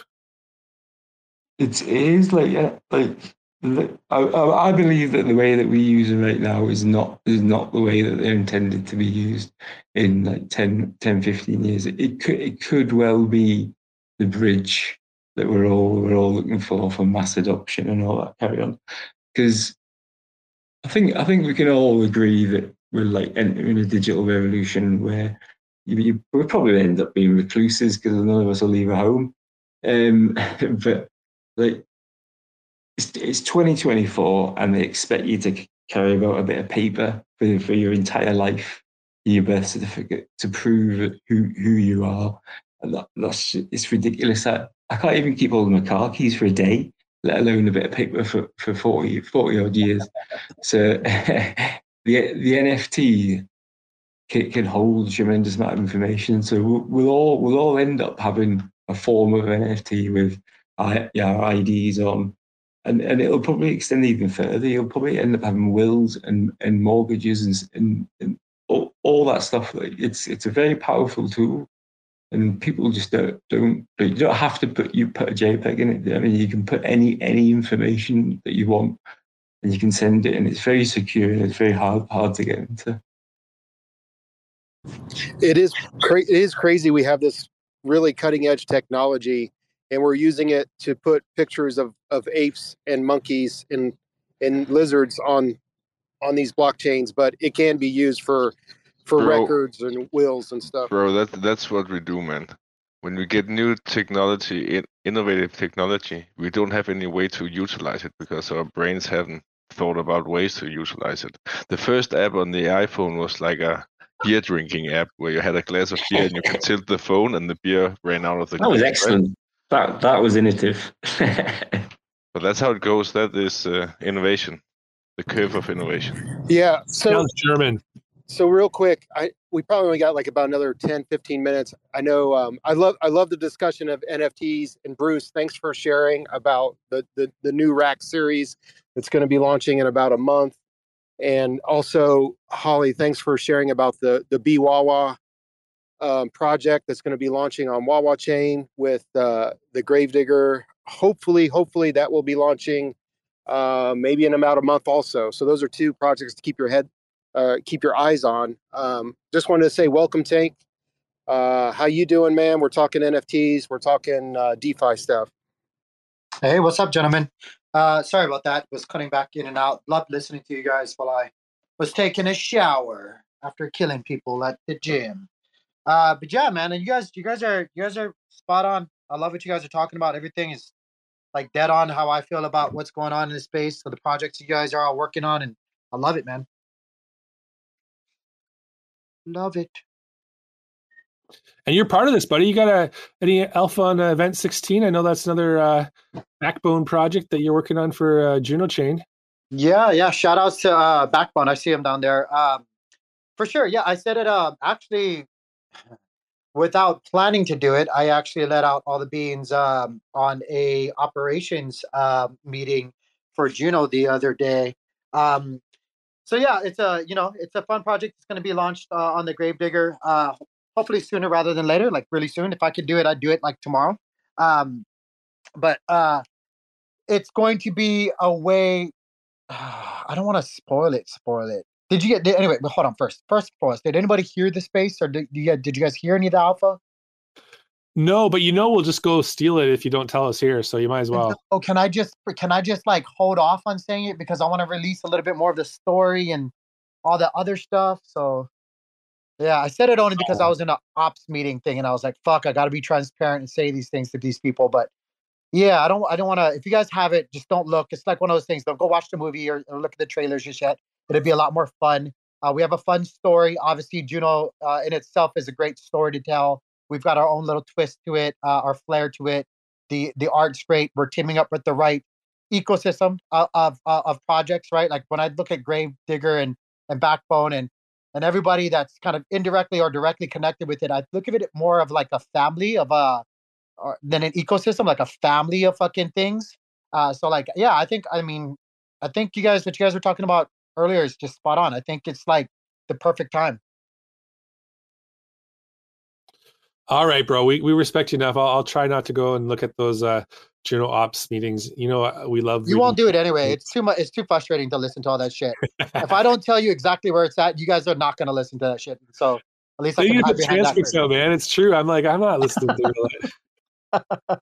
It is like yeah, like I, I believe that the way that we use them right now is not is not the way that they're intended to be used in like ten, ten fifteen years. It, it could it could well be the bridge that we're all we're all looking for for mass adoption and all that carry on. Because I think I think we can all agree that we're like entering a digital revolution where you, you, we'll probably end up being recluses because none of us will leave a home. Um, but like it's, it's twenty twenty-four and they expect you to carry about a bit of paper for, for your entire life, your birth certificate to prove who, who you are. And that, that's it's ridiculous. I, I can't even keep holding my car keys for a day, let alone a bit of paper for, for forty, forty odd years. So the the N F T can, can hold a tremendous amount of information. So we'll, we'll all we'll all end up having a form of N F T with our, yeah, I Ds on, and, and it'll probably extend even further. You'll probably end up having wills and, and mortgages and, and, and all, all that stuff. Like it's it's a very powerful tool, and people just don't don't you don't have to put you put a JPEG in it. I mean, you can put any any information that you want and you can send it, and it's very secure and it's very hard hard to get into.
It is cra- it is crazy. We have this really cutting edge technology, and we're using it to put pictures of, of apes and monkeys and and lizards on on these blockchains. But it can be used for for
Bro.
records and wills and stuff.
Bro, that that's what we do, man. When we get new technology, in, innovative technology, we don't have any way to utilize it because our brains haven't thought about ways to utilize it. The first app on the iPhone was like a beer drinking app where you had a glass of beer and you could tilt the phone and the beer ran out of the
That was
glass,
excellent.
right?
That that was innovative.
But that's how it goes. That is uh, innovation, the curve of innovation.
Yeah. So
Sounds German.
so real quick, I we probably only got like about another ten, fifteen minutes. I know um, I love I love the discussion of N F Ts, and Bruce, thanks for sharing about the the, the new rack series that's going to be launching in about a month. And also Holly, thanks for sharing about the the B Wawa um, project that's going to be launching on Wawa Chain with uh, the Gravedigger. Hopefully, hopefully that will be launching uh, maybe in about a month also. So those are two projects to keep your head Uh, keep your eyes on. Um, just wanted to say welcome, Tank. Uh, how you doing, man? We're talking N F Ts. We're talking uh, DeFi stuff.
Hey, what's up, gentlemen? Uh, sorry about that. Was cutting back in and out. Loved listening to you guys while I was taking a shower after killing people at the gym. Uh, but yeah, man, and you guys, you guys are, you guys are spot on. I love what you guys are talking about. Everything is like dead on how I feel about what's going on in the space. So the projects you guys are all working on, and I love it, man. Love it.
And you're part of this, buddy. You got a any alpha on uh, Event sixteen? I know that's another uh, Backbone project that you're working on for uh, Juno Chain.
Yeah, yeah. Shout outs to uh, Backbone. I see him down there. Um, for sure. Yeah, I said it. Uh, actually, without planning to do it, I actually let out all the beans um, on a operations uh, meeting for Juno the other day. Um, so yeah, it's a you know it's a fun project. It's going to be launched uh, on the Gravedigger. Uh, hopefully sooner rather than later, like really soon. If I could do it, I'd do it like tomorrow. Um, but uh, it's going to be a way. Uh, I don't want to spoil it. Spoil it. Did you get did, anyway? But hold on first. First for us, did anybody hear the space, or did you did you guys hear any of the alpha?
No, but you know we'll just go steal it if you don't tell us here. So you might as well.
Oh, can I just can I just like hold off on saying it because I want to release a little bit more of the story and all the other stuff. So yeah, I said it only because I was in an ops meeting thing and I was like, fuck, I got to be transparent and say these things to these people. But yeah, I don't I don't want to. If you guys have it, just don't look. It's like one of those things. Don't go watch the movie or, or look at the trailers just yet. It'll be a lot more fun. Uh, we have a fun story. Obviously, Juno uh, in itself is a great story to tell. We've got our own little twist to it, uh, our flair to it. The the art's great. We're teaming up with the right ecosystem of of, of projects, right? Like when I look at Gravedigger and and Backbone and and everybody that's kind of indirectly or directly connected with it, I look at it more of like a family of a or than an ecosystem, like a family of fucking things. Uh, so like, yeah, I think I mean, I think you guys what you guys were talking about earlier is just spot on. I think it's like the perfect time.
All right, bro. We we respect you enough. I'll, I'll try not to go and look at those uh, Juno ops meetings. You know, we love.
You won't do it anyway. It's too much. It's too frustrating to listen to all that shit. If I don't tell you exactly where it's at, you guys are not going to listen to that shit. So at least I can hide behind that.
Transcripts out, man. It's true. I'm like, I'm not listening to it.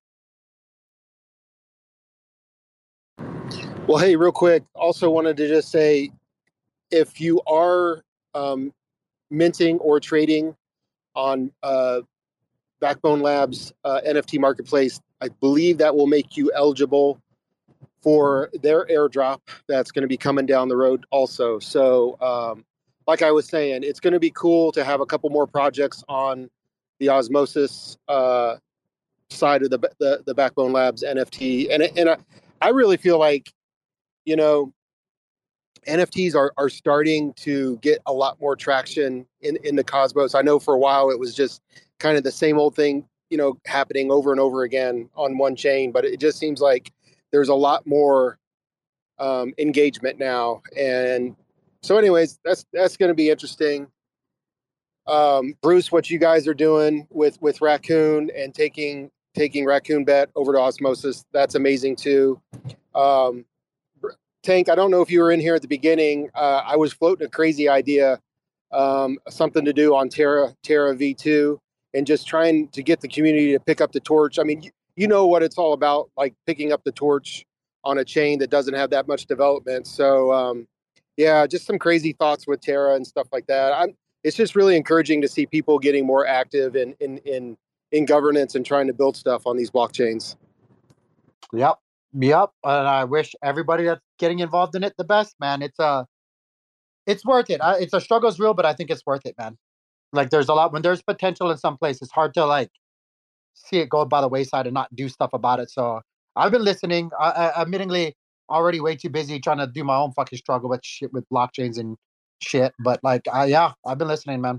Well, hey, real quick. Also wanted to just say, if you are um, minting or trading on uh, Backbone Labs uh, N F T marketplace, I believe that will make you eligible for their airdrop that's going to be coming down the road also. So um, like I was saying, it's going to be cool to have a couple more projects on the Osmosis uh, side of the, the the Backbone Labs N F T. And, and I, I really feel like, you know, N F Ts are, are starting to get a lot more traction in, in the cosmos. I know for a while it was just kind of the same old thing, you know, happening over and over again on one chain, but it just seems like there's a lot more um, engagement now. And so anyways, that's, that's going to be interesting. Um, Bruce, what you guys are doing with, with Raccoon and taking, taking Raccoon Bet over to Osmosis, that's amazing too. Um, Tank, I don't know if you were in here at the beginning. Uh, I was floating a crazy idea, um, something to do on Terra Terra V two, and just trying to get the community to pick up the torch. I mean, you, you know what it's all about, like picking up the torch on a chain that doesn't have that much development. So, um, yeah, just some crazy thoughts with Terra and stuff like that. I'm, it's just really encouraging to see people getting more active in in in in governance and trying to build stuff on these blockchains.
Yep. Yep. And I wish everybody that's getting involved in it the best, man. It's uh it's worth it. I, it's a struggle's real, but I think it's worth it, man. Like there's a lot when there's potential in some place, it's hard to like see it go by the wayside and not do stuff about it. So I've been listening. I, I admittingly already way too busy trying to do my own fucking struggle with shit with blockchains and shit. But like I yeah, I've been listening, man.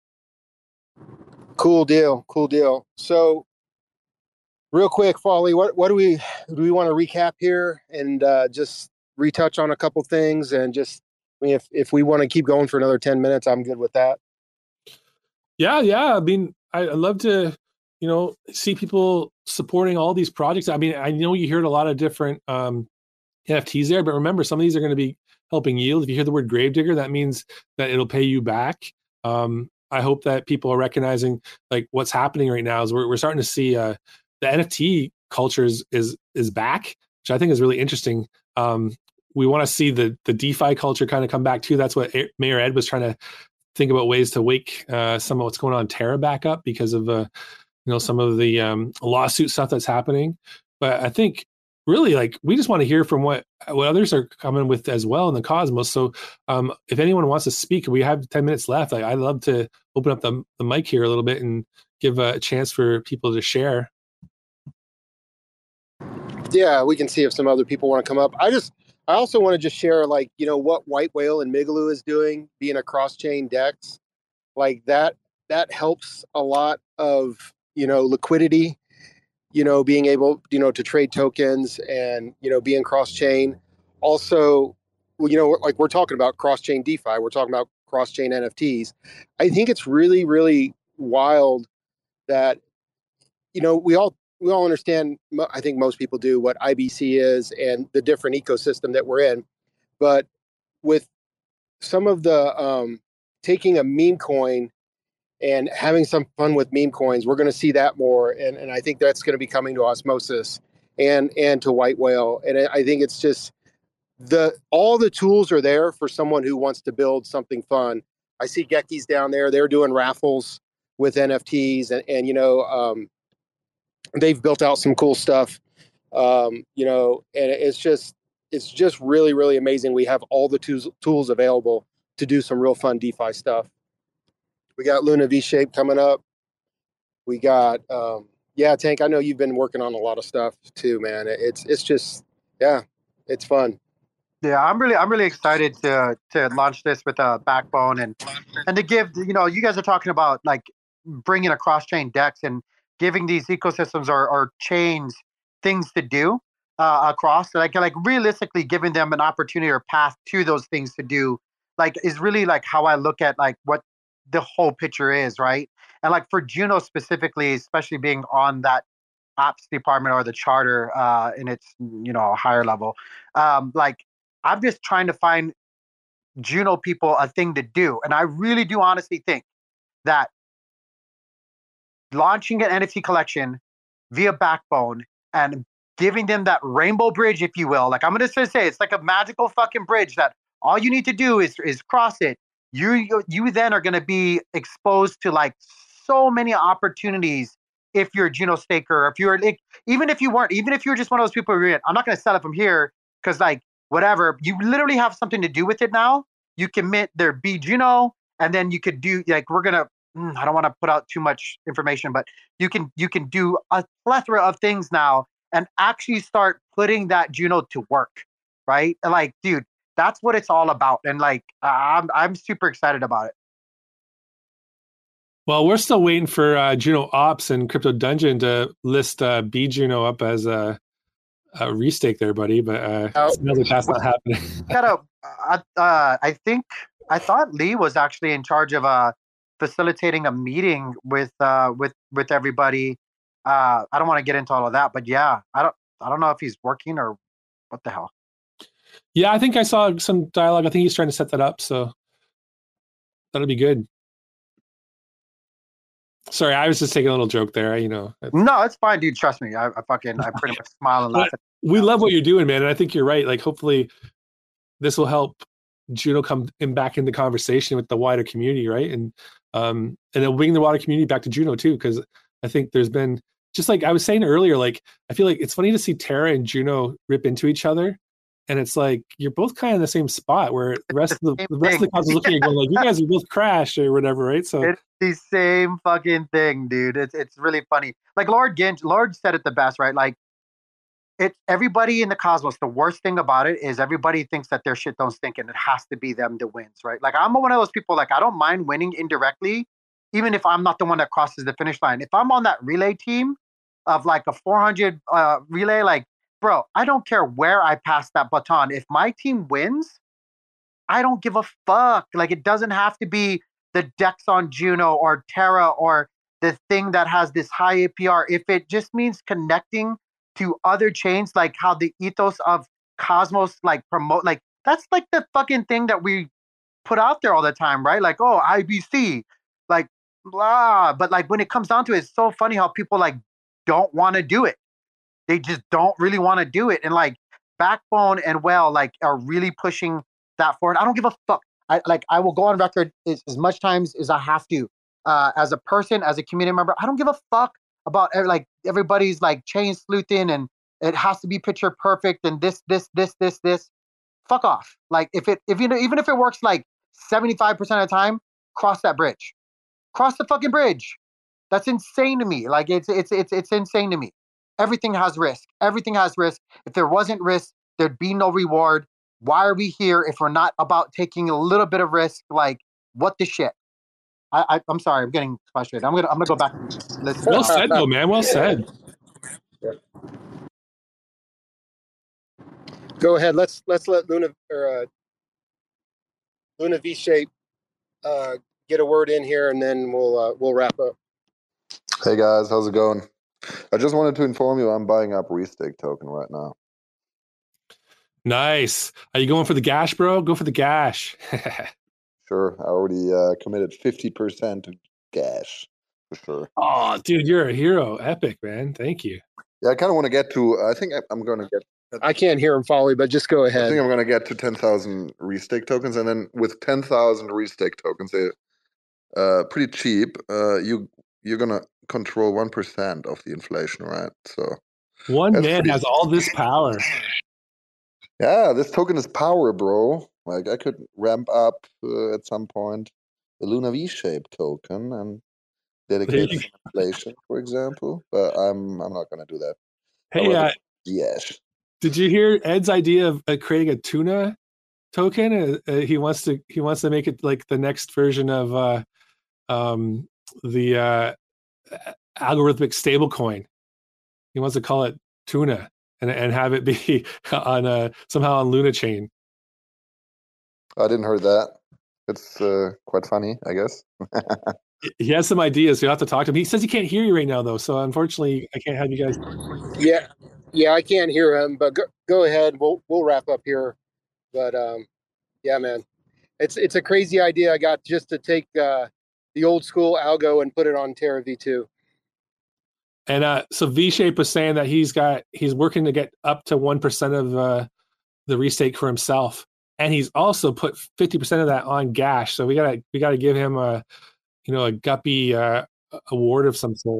Cool deal. Cool deal. So real quick, Folly, what, what do we do we want to recap here and uh, just retouch on a couple things and just I mean if, if we want to keep going for another ten minutes, I'm good with that.
Yeah, yeah. I mean, I, I love to, you know, see people supporting all these projects. I mean, I know you heard a lot of different um, N F Ts there, but remember, some of these are going to be helping yield. If you hear the word Gravedigger, that means that it'll pay you back. Um, I hope that people are recognizing like what's happening right now is we're we're starting to see uh, the N F T culture is is is back, which I think is really interesting. Um, we want to see the the DeFi culture kind of come back too. That's what Mayor Ed was trying to think about ways to wake uh, some of what's going on in Terra back up because of uh, you know some of the um, lawsuit stuff that's happening. But I think really like we just want to hear from what what others are coming with as well in the cosmos. So um, if anyone wants to speak, we have ten minutes left. Like I'd love to open up the, the mic here a little bit and give a chance for people to share.
Yeah, we can see if some other people want to come up. I just I also want to just share like, you know, what White Whale and Migaloo is doing, being a cross-chain DEX. Like that that helps a lot of, you know, liquidity, you know, being able, you know, to trade tokens and, you know, being cross-chain. Also, you know, like we're talking about cross-chain DeFi, we're talking about cross-chain N F Ts. I think it's really, really wild that, you know, we all we all understand, I think most people do, what I B C is and the different ecosystem that we're in. But with some of the um, taking a meme coin and having some fun with meme coins, we're going to see that more. And, and I think that's going to be coming to Osmosis and, and to White Whale. And I think it's just the, all the tools are there for someone who wants to build something fun. I see Geckies down there. They're doing raffles with N F Ts and, and you know, um, they've built out some cool stuff, um, you know, and it's just, it's just really, really amazing. We have all the tools, tools available to do some real fun DeFi stuff. We got Luna V-Shape coming up. We got, um, yeah, Tank, I know you've been working on a lot of stuff too, man. It's, it's just, yeah, it's fun.
Yeah, I'm really, I'm really excited to to launch this with a backbone and and to give, you know, you guys are talking about like bringing a cross-chain DEX and giving these ecosystems or, or chains things to do uh, across, like like realistically giving them an opportunity or path to those things to do, like is really like how I look at like what the whole picture is, right? And like for Juno specifically, especially being on that ops department or the charter uh, in its, you know, higher level, um, like I'm just trying to find Juno people a thing to do. And I really do honestly think that launching an N F T collection via Backbone and giving them that rainbow bridge, if you will, like I'm going to say, it's like a magical fucking bridge that all you need to do is is cross it. You you, you then are going to be exposed to like so many opportunities if you're a Juno staker, if you're like, even if you weren't, even if you're just one of those people who are, I'm not going to sell it from here because like whatever, you literally have something to do with it now. You can mint their B Juno, and then you could do like we're gonna. I don't want to put out too much information, but you can you can do a plethora of things now and actually start putting that Juno to work, right? And like, dude, that's what it's all about, and like, I'm I'm super excited about it.
Well, we're still waiting for uh, Juno Ops and Crypto Dungeon to list uh, B Juno up as a, a restake there, buddy. But uh, oh. Like that's not happening.
Gotta, uh, uh, I think I thought Lee was actually in charge of uh, facilitating a meeting with uh, with with everybody. Uh, I don't want to get into all of that, but yeah, I don't I don't know if he's working or what the hell.
Yeah, I think I saw some dialogue. I think he's trying to set that up, so that'll be good. Sorry, I was just taking a little joke there. You know,
No, it's fine, dude. Trust me. I, I fucking, I pretty much smile and laugh. At
we love what you're doing, man, and I think you're right. Like, hopefully, this will help Juno come in back in the conversation with the wider community, right? And um, and it'll bring the wider community back to Juno too, because I think there's been, just like I was saying earlier, like I feel like it's funny to see Tara and Juno rip into each other. And it's like you're both kind of in the same spot where the rest of the, the rest of the cause is looking at going like, you guys are both crashed or whatever, right? So
it's the same fucking thing, dude. It's it's really funny. Like Lord Ginch, Lord said it the best, right? Like it's everybody in the cosmos. The worst thing about it is everybody thinks that their shit don't stink, and it has to be them to win, right? Like I'm one of those people. Like I don't mind winning indirectly, even if I'm not the one that crosses the finish line. If I'm on that relay team of like a four hundred uh, relay, like. Bro, I don't care where I pass that baton. If my team wins, I don't give a fuck. Like, it doesn't have to be the Dex on Juno or Terra or the thing that has this high A P R. If it just means connecting to other chains, like how the ethos of Cosmos, like, promote, like, that's like the fucking thing that we put out there all the time, right? Like, oh, I B C, like, blah. But, like, when it comes down to it, it's so funny how people, like, don't want to do it. They just don't really want to do it. And like Backbone and Well, like are really pushing that forward. I don't give a fuck. I like I will go on record as, as much times as I have to. Uh, as a person, as a community member, I don't give a fuck about like everybody's like chain sleuthing and it has to be picture perfect and this, this, this, this, this. Fuck off. Like if it if you know even if it works like seventy-five percent of the time, cross that bridge. Cross the fucking bridge. That's insane to me. Like it's it's it's it's insane to me. Everything has risk. Everything has risk. If there wasn't risk, there'd be no reward. Why are we here if we're not about taking a little bit of risk? Like, what the shit? I, I I'm sorry. I'm getting frustrated. I'm gonna I'm gonna go back and listen.
Well said, though, man. Well said.
Go ahead. Let's let's let Luna or uh, Luna V Shape uh, get a word in here, and then we'll uh, we'll wrap up.
Hey guys, how's it going? I just wanted to inform you I'm buying up Restake token right now.
Nice. Are you going for the gash, bro? Go for the gash.
Sure. I already uh, committed fifty percent to gash, for sure.
Oh, dude, you're a hero. Epic, man. Thank you.
Yeah, I kind of want to get to, I think I'm going to get.
I can't hear him, Folly, but just go ahead.
I think I'm going to get to ten thousand Restake tokens, and then with ten thousand Restake tokens, they're uh, pretty cheap. Uh, you, you're going to control one percent of the inflation, right? So
one man
pretty...
has all this power.
Yeah, this token is power, bro. Like I could ramp up uh, at some point the Luna V-Shape token and dedicate to inflation, for example. But I'm I'm not going to do that.
Hey, uh,
yes.
Did you hear Ed's idea of uh, creating a tuna token? Uh, uh, he wants to he wants to make it like the next version of uh, um, the uh, algorithmic stablecoin. He wants to call it tuna and and have it be on uh, somehow on Luna chain.
I didn't heard that. It's uh, quite funny, I guess.
He has some ideas. You have to talk to him. He says he can't hear you right now, though. So unfortunately, I can't have you guys.
Yeah, yeah, I can't hear him. But go, go ahead. We'll we'll wrap up here. But um, yeah, man, it's it's a crazy idea I got just to take uh, the old school algo and put it on Terra V two.
And uh, so V-Shape was saying that he's got he's working to get up to one percent of uh, the restake for himself. And he's also put fifty percent of that on Gash. So we gotta we gotta give him a you know a guppy uh, award of some sort.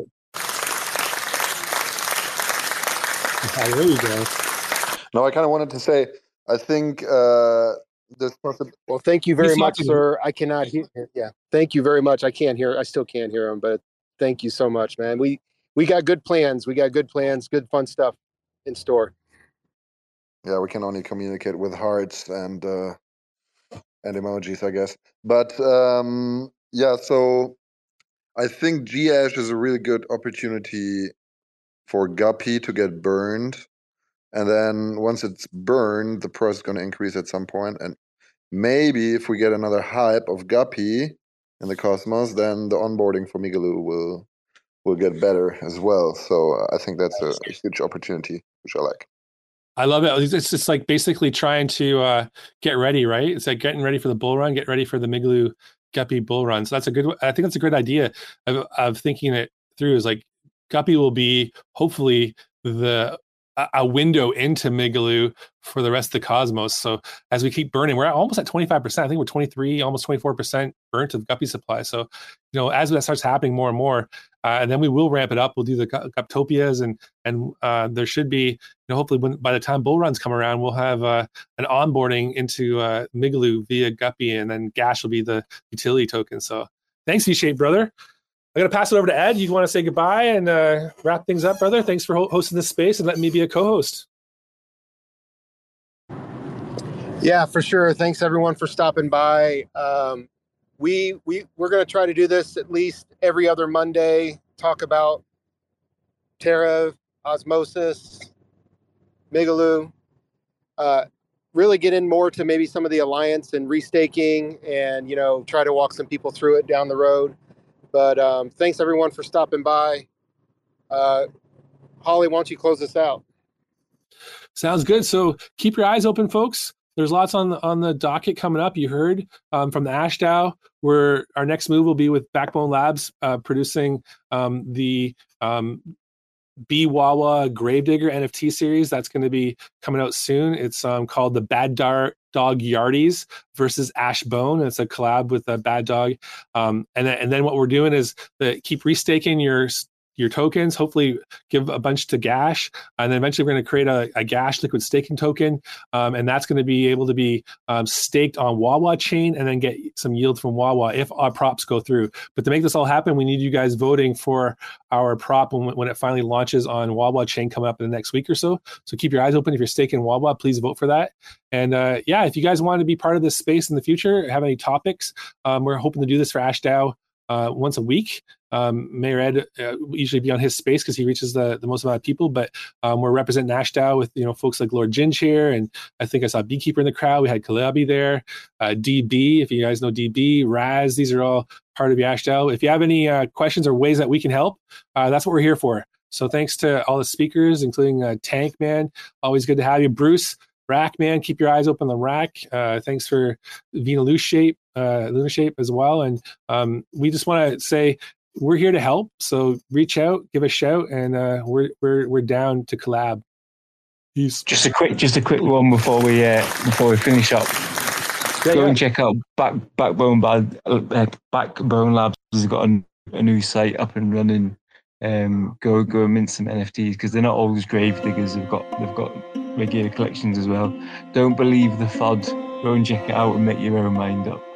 Yeah, there you go.
No, I kind of wanted to say I think uh, this person.
Well, thank you very
He's
much,
talking.
sir. I cannot hear. Yeah, thank you very much. I can't hear. I still can't hear him, but thank you so much, man. We we got good plans. We got good plans. Good fun stuff in store.
Yeah, we can only communicate with hearts and uh, and emojis, I guess. But um, yeah, so I think Gash is a really good opportunity for Guppy to get burned, and then once it's burned, the price is going to increase at some point. And maybe if we get another hype of Guppy in the Cosmos, then the onboarding for Migaloo will will get better as well. So uh, I think that's a, a huge opportunity, which I like.
I love it. It's just like basically trying to uh, get ready, right? It's like getting ready for the bull run, get ready for the Migaloo Guppy bull run. So that's a good, I think that's a good idea of, of thinking it through, is like Guppy will be hopefully the a window into Migaloo for the rest of the cosmos. So as we keep burning, we're at almost at twenty-five percent. I think we're twenty-three, almost twenty-four percent burnt of Guppy supply. So, you know, as that starts happening more and more, uh, and then we will ramp it up. We'll do the Guptopias, and and uh, there should be, you know, hopefully when, by the time bull runs come around, we'll have uh, an onboarding into uh, Migaloo via Guppy, and then Gash will be the utility token. So thanks, V-Shape, brother. I'm going to pass it over to Ed. You want to say goodbye and uh, wrap things up, brother? Thanks for ho- hosting this space and letting me be a co-host.
Yeah, for sure. Thanks, everyone, for stopping by. Um, we, we, we're going to try to do this at least every other Monday, talk about Terra, Osmosis, Migaloo, uh, really get in more to maybe some of the Alliance and restaking, and, you know, try to walk some people through it down the road. But um, thanks, everyone, for stopping by. Uh, Holly, why don't you close this out?
Sounds good. So keep your eyes open, folks. There's lots on the, on the docket coming up. You heard um, from the AshDAO, where our next move will be with Backbone Labs uh, producing um, the um, B Wawa Gravedigger N F T series. That's going to be coming out soon. It's um, called the Bad Dar- Dog Yardies versus Ash Bone. It's a collab with a Bad Dog. Um, and, then, and then what we're doing is the, keep restaking your your tokens, hopefully give a bunch to Gash, and then eventually we're going to create a, a Gash liquid staking token, um, and that's going to be able to be um, staked on Wawa chain and then get some yield from Wawa if our props go through. But to make this all happen, we need you guys voting for our prop when, when it finally launches on Wawa chain coming up in the next week or so. So keep your eyes open. If you're staking Wawa, please vote for that. And uh, yeah, if you guys want to be part of this space in the future, have any topics, um, we're hoping to do this for AshDAO uh, once a week. Um, Mayor Ed uh, usually be on his space because he reaches the, the most amount of people, but um, we're representing AshDAO with, you know, folks like Lord Ginch here, and I think I saw Beekeeper in the crowd. We had Kalabi there, uh, D B, if you guys know D B, Raz, these are all part of the AshDAO. If you have any uh, questions or ways that we can help, uh, that's what we're here for. So thanks to all the speakers, including uh, Tank Man. Always good to have you. Bruce, Rack Man, keep your eyes open on the Rack. Uh, thanks for Vina Loose Shape, uh, Luna Shape as well. And um, we just want to say, we're here to help, so reach out, give a shout, and uh, we're we're we're down to collab. Peace.
Just a quick, just a quick one before we uh, before we finish up.
Yeah,
Go
yeah.
and check out Back Backbone Bad, uh, Backbone Labs has got a, a new site up and running. Um, go go and mint some N F Ts because they're not always grave diggers. They've got they've got regular collections as well. Don't believe the F O D. Go and check it out and make your own mind up.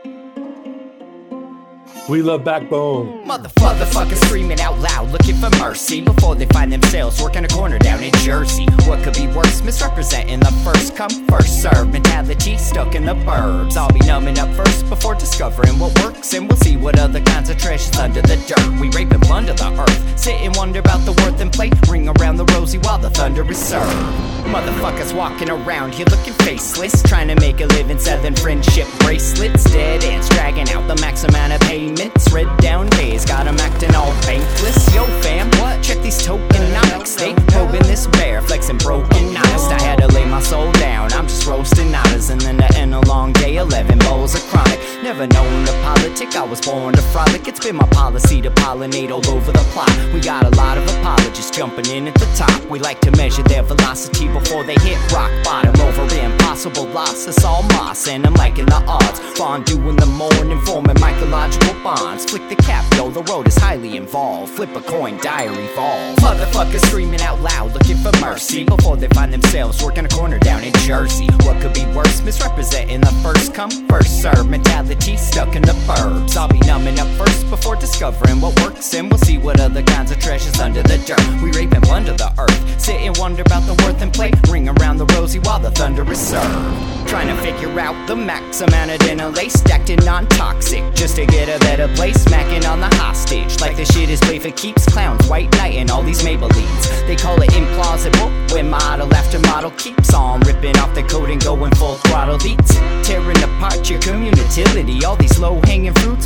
We love Backbone.
Motherfuckers screaming out loud, looking for mercy before they find themselves working a corner down in Jersey. What could be worse? Misrepresenting the first come, first serve mentality stuck in the burbs. I'll be numbing up first before discovering what works, and we'll see what other kinds of treasures under the dirt. We rape and plunder the earth, sit and wonder about the worth and play. Ring around the rosy while the thunder is served. Motherfuckers walking around here looking faceless, trying to make a living selling friendship bracelets. Dead ends dragging out the max amount of payments. Red down days, got 'em acting all bankless. Yo fam, what? Check these tokenomics. They probing this bear, flexing broken honest. I had to lay my soul down, I'm just roasting otters. And then to end a long day, eleven bowls of chronic. Never known to politic, I was born to frolic. It's been my policy to pollinate all over the plot. We got a lot of apologists jumping in at the top. We like to measure their velocity before they hit rock bottom. Over impossible loss, it's all moss, and I'm liking the odds. Fondue in the morning, forming mycological bonds. Flick the cap, yo, the road is highly involved. Flip a coin, diary evolve. Motherfuckers screaming out loud, looking for mercy before they find themselves working a corner down in Jersey. What could be worse? Misrepresenting the first come, first serve mentality stuck in the burbs. I'll be numbing up first before discovering what works, and we'll see what other kinds of treasures under the dirt. We rape and plunder the earth, sit and wonder about the worth and play. Ring around the rosy while the thunder is served. Trying to figure out the max amount of dinner lace stacked in non-toxic just to get a better place. Smacking on the hostage like the shit is played for keeps. Clowns, white knight, and all these Maybellines. They call it implausible when model after model keeps on ripping off the coat and going full throttle beats. Tearing apart your community. All these low-hanging fruits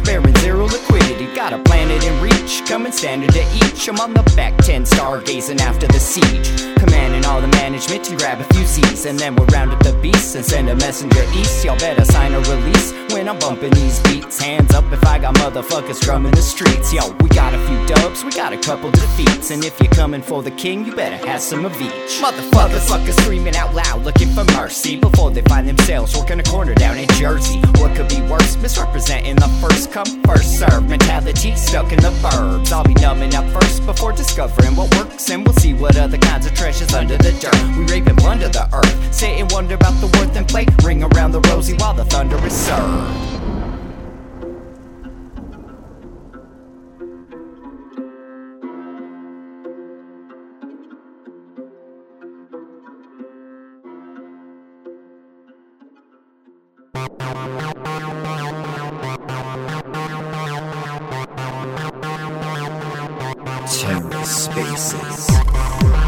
sparing zero liquidity. Got a planet in reach, coming standard to each. I'm on the back ten, stargazing after the siege. Commanding all the management to grab a few Z's. And then we'll round up the beasts and send a messenger east. Y'all better sign a release when I'm bumping these beats. Hands up if I got motherfuckers drumming the streets. Yo, we got a few dubs, we got a couple defeats. And if you're coming for the king, you better have some of each. Motherfuckers, fuckers screaming out loud, looking for mercy before they find themselves working a corner down in Jersey. What could be worse? Misrepresenting the first come, first serve mentality stuck in the burbs. I'll be numbing up first before discovering what works, and we'll see what other kinds of treasures under the dirt. We rape and plunder the earth, sit and wonder about the worth and play. Ring around the rosy while the thunder is served. TerraSpaces.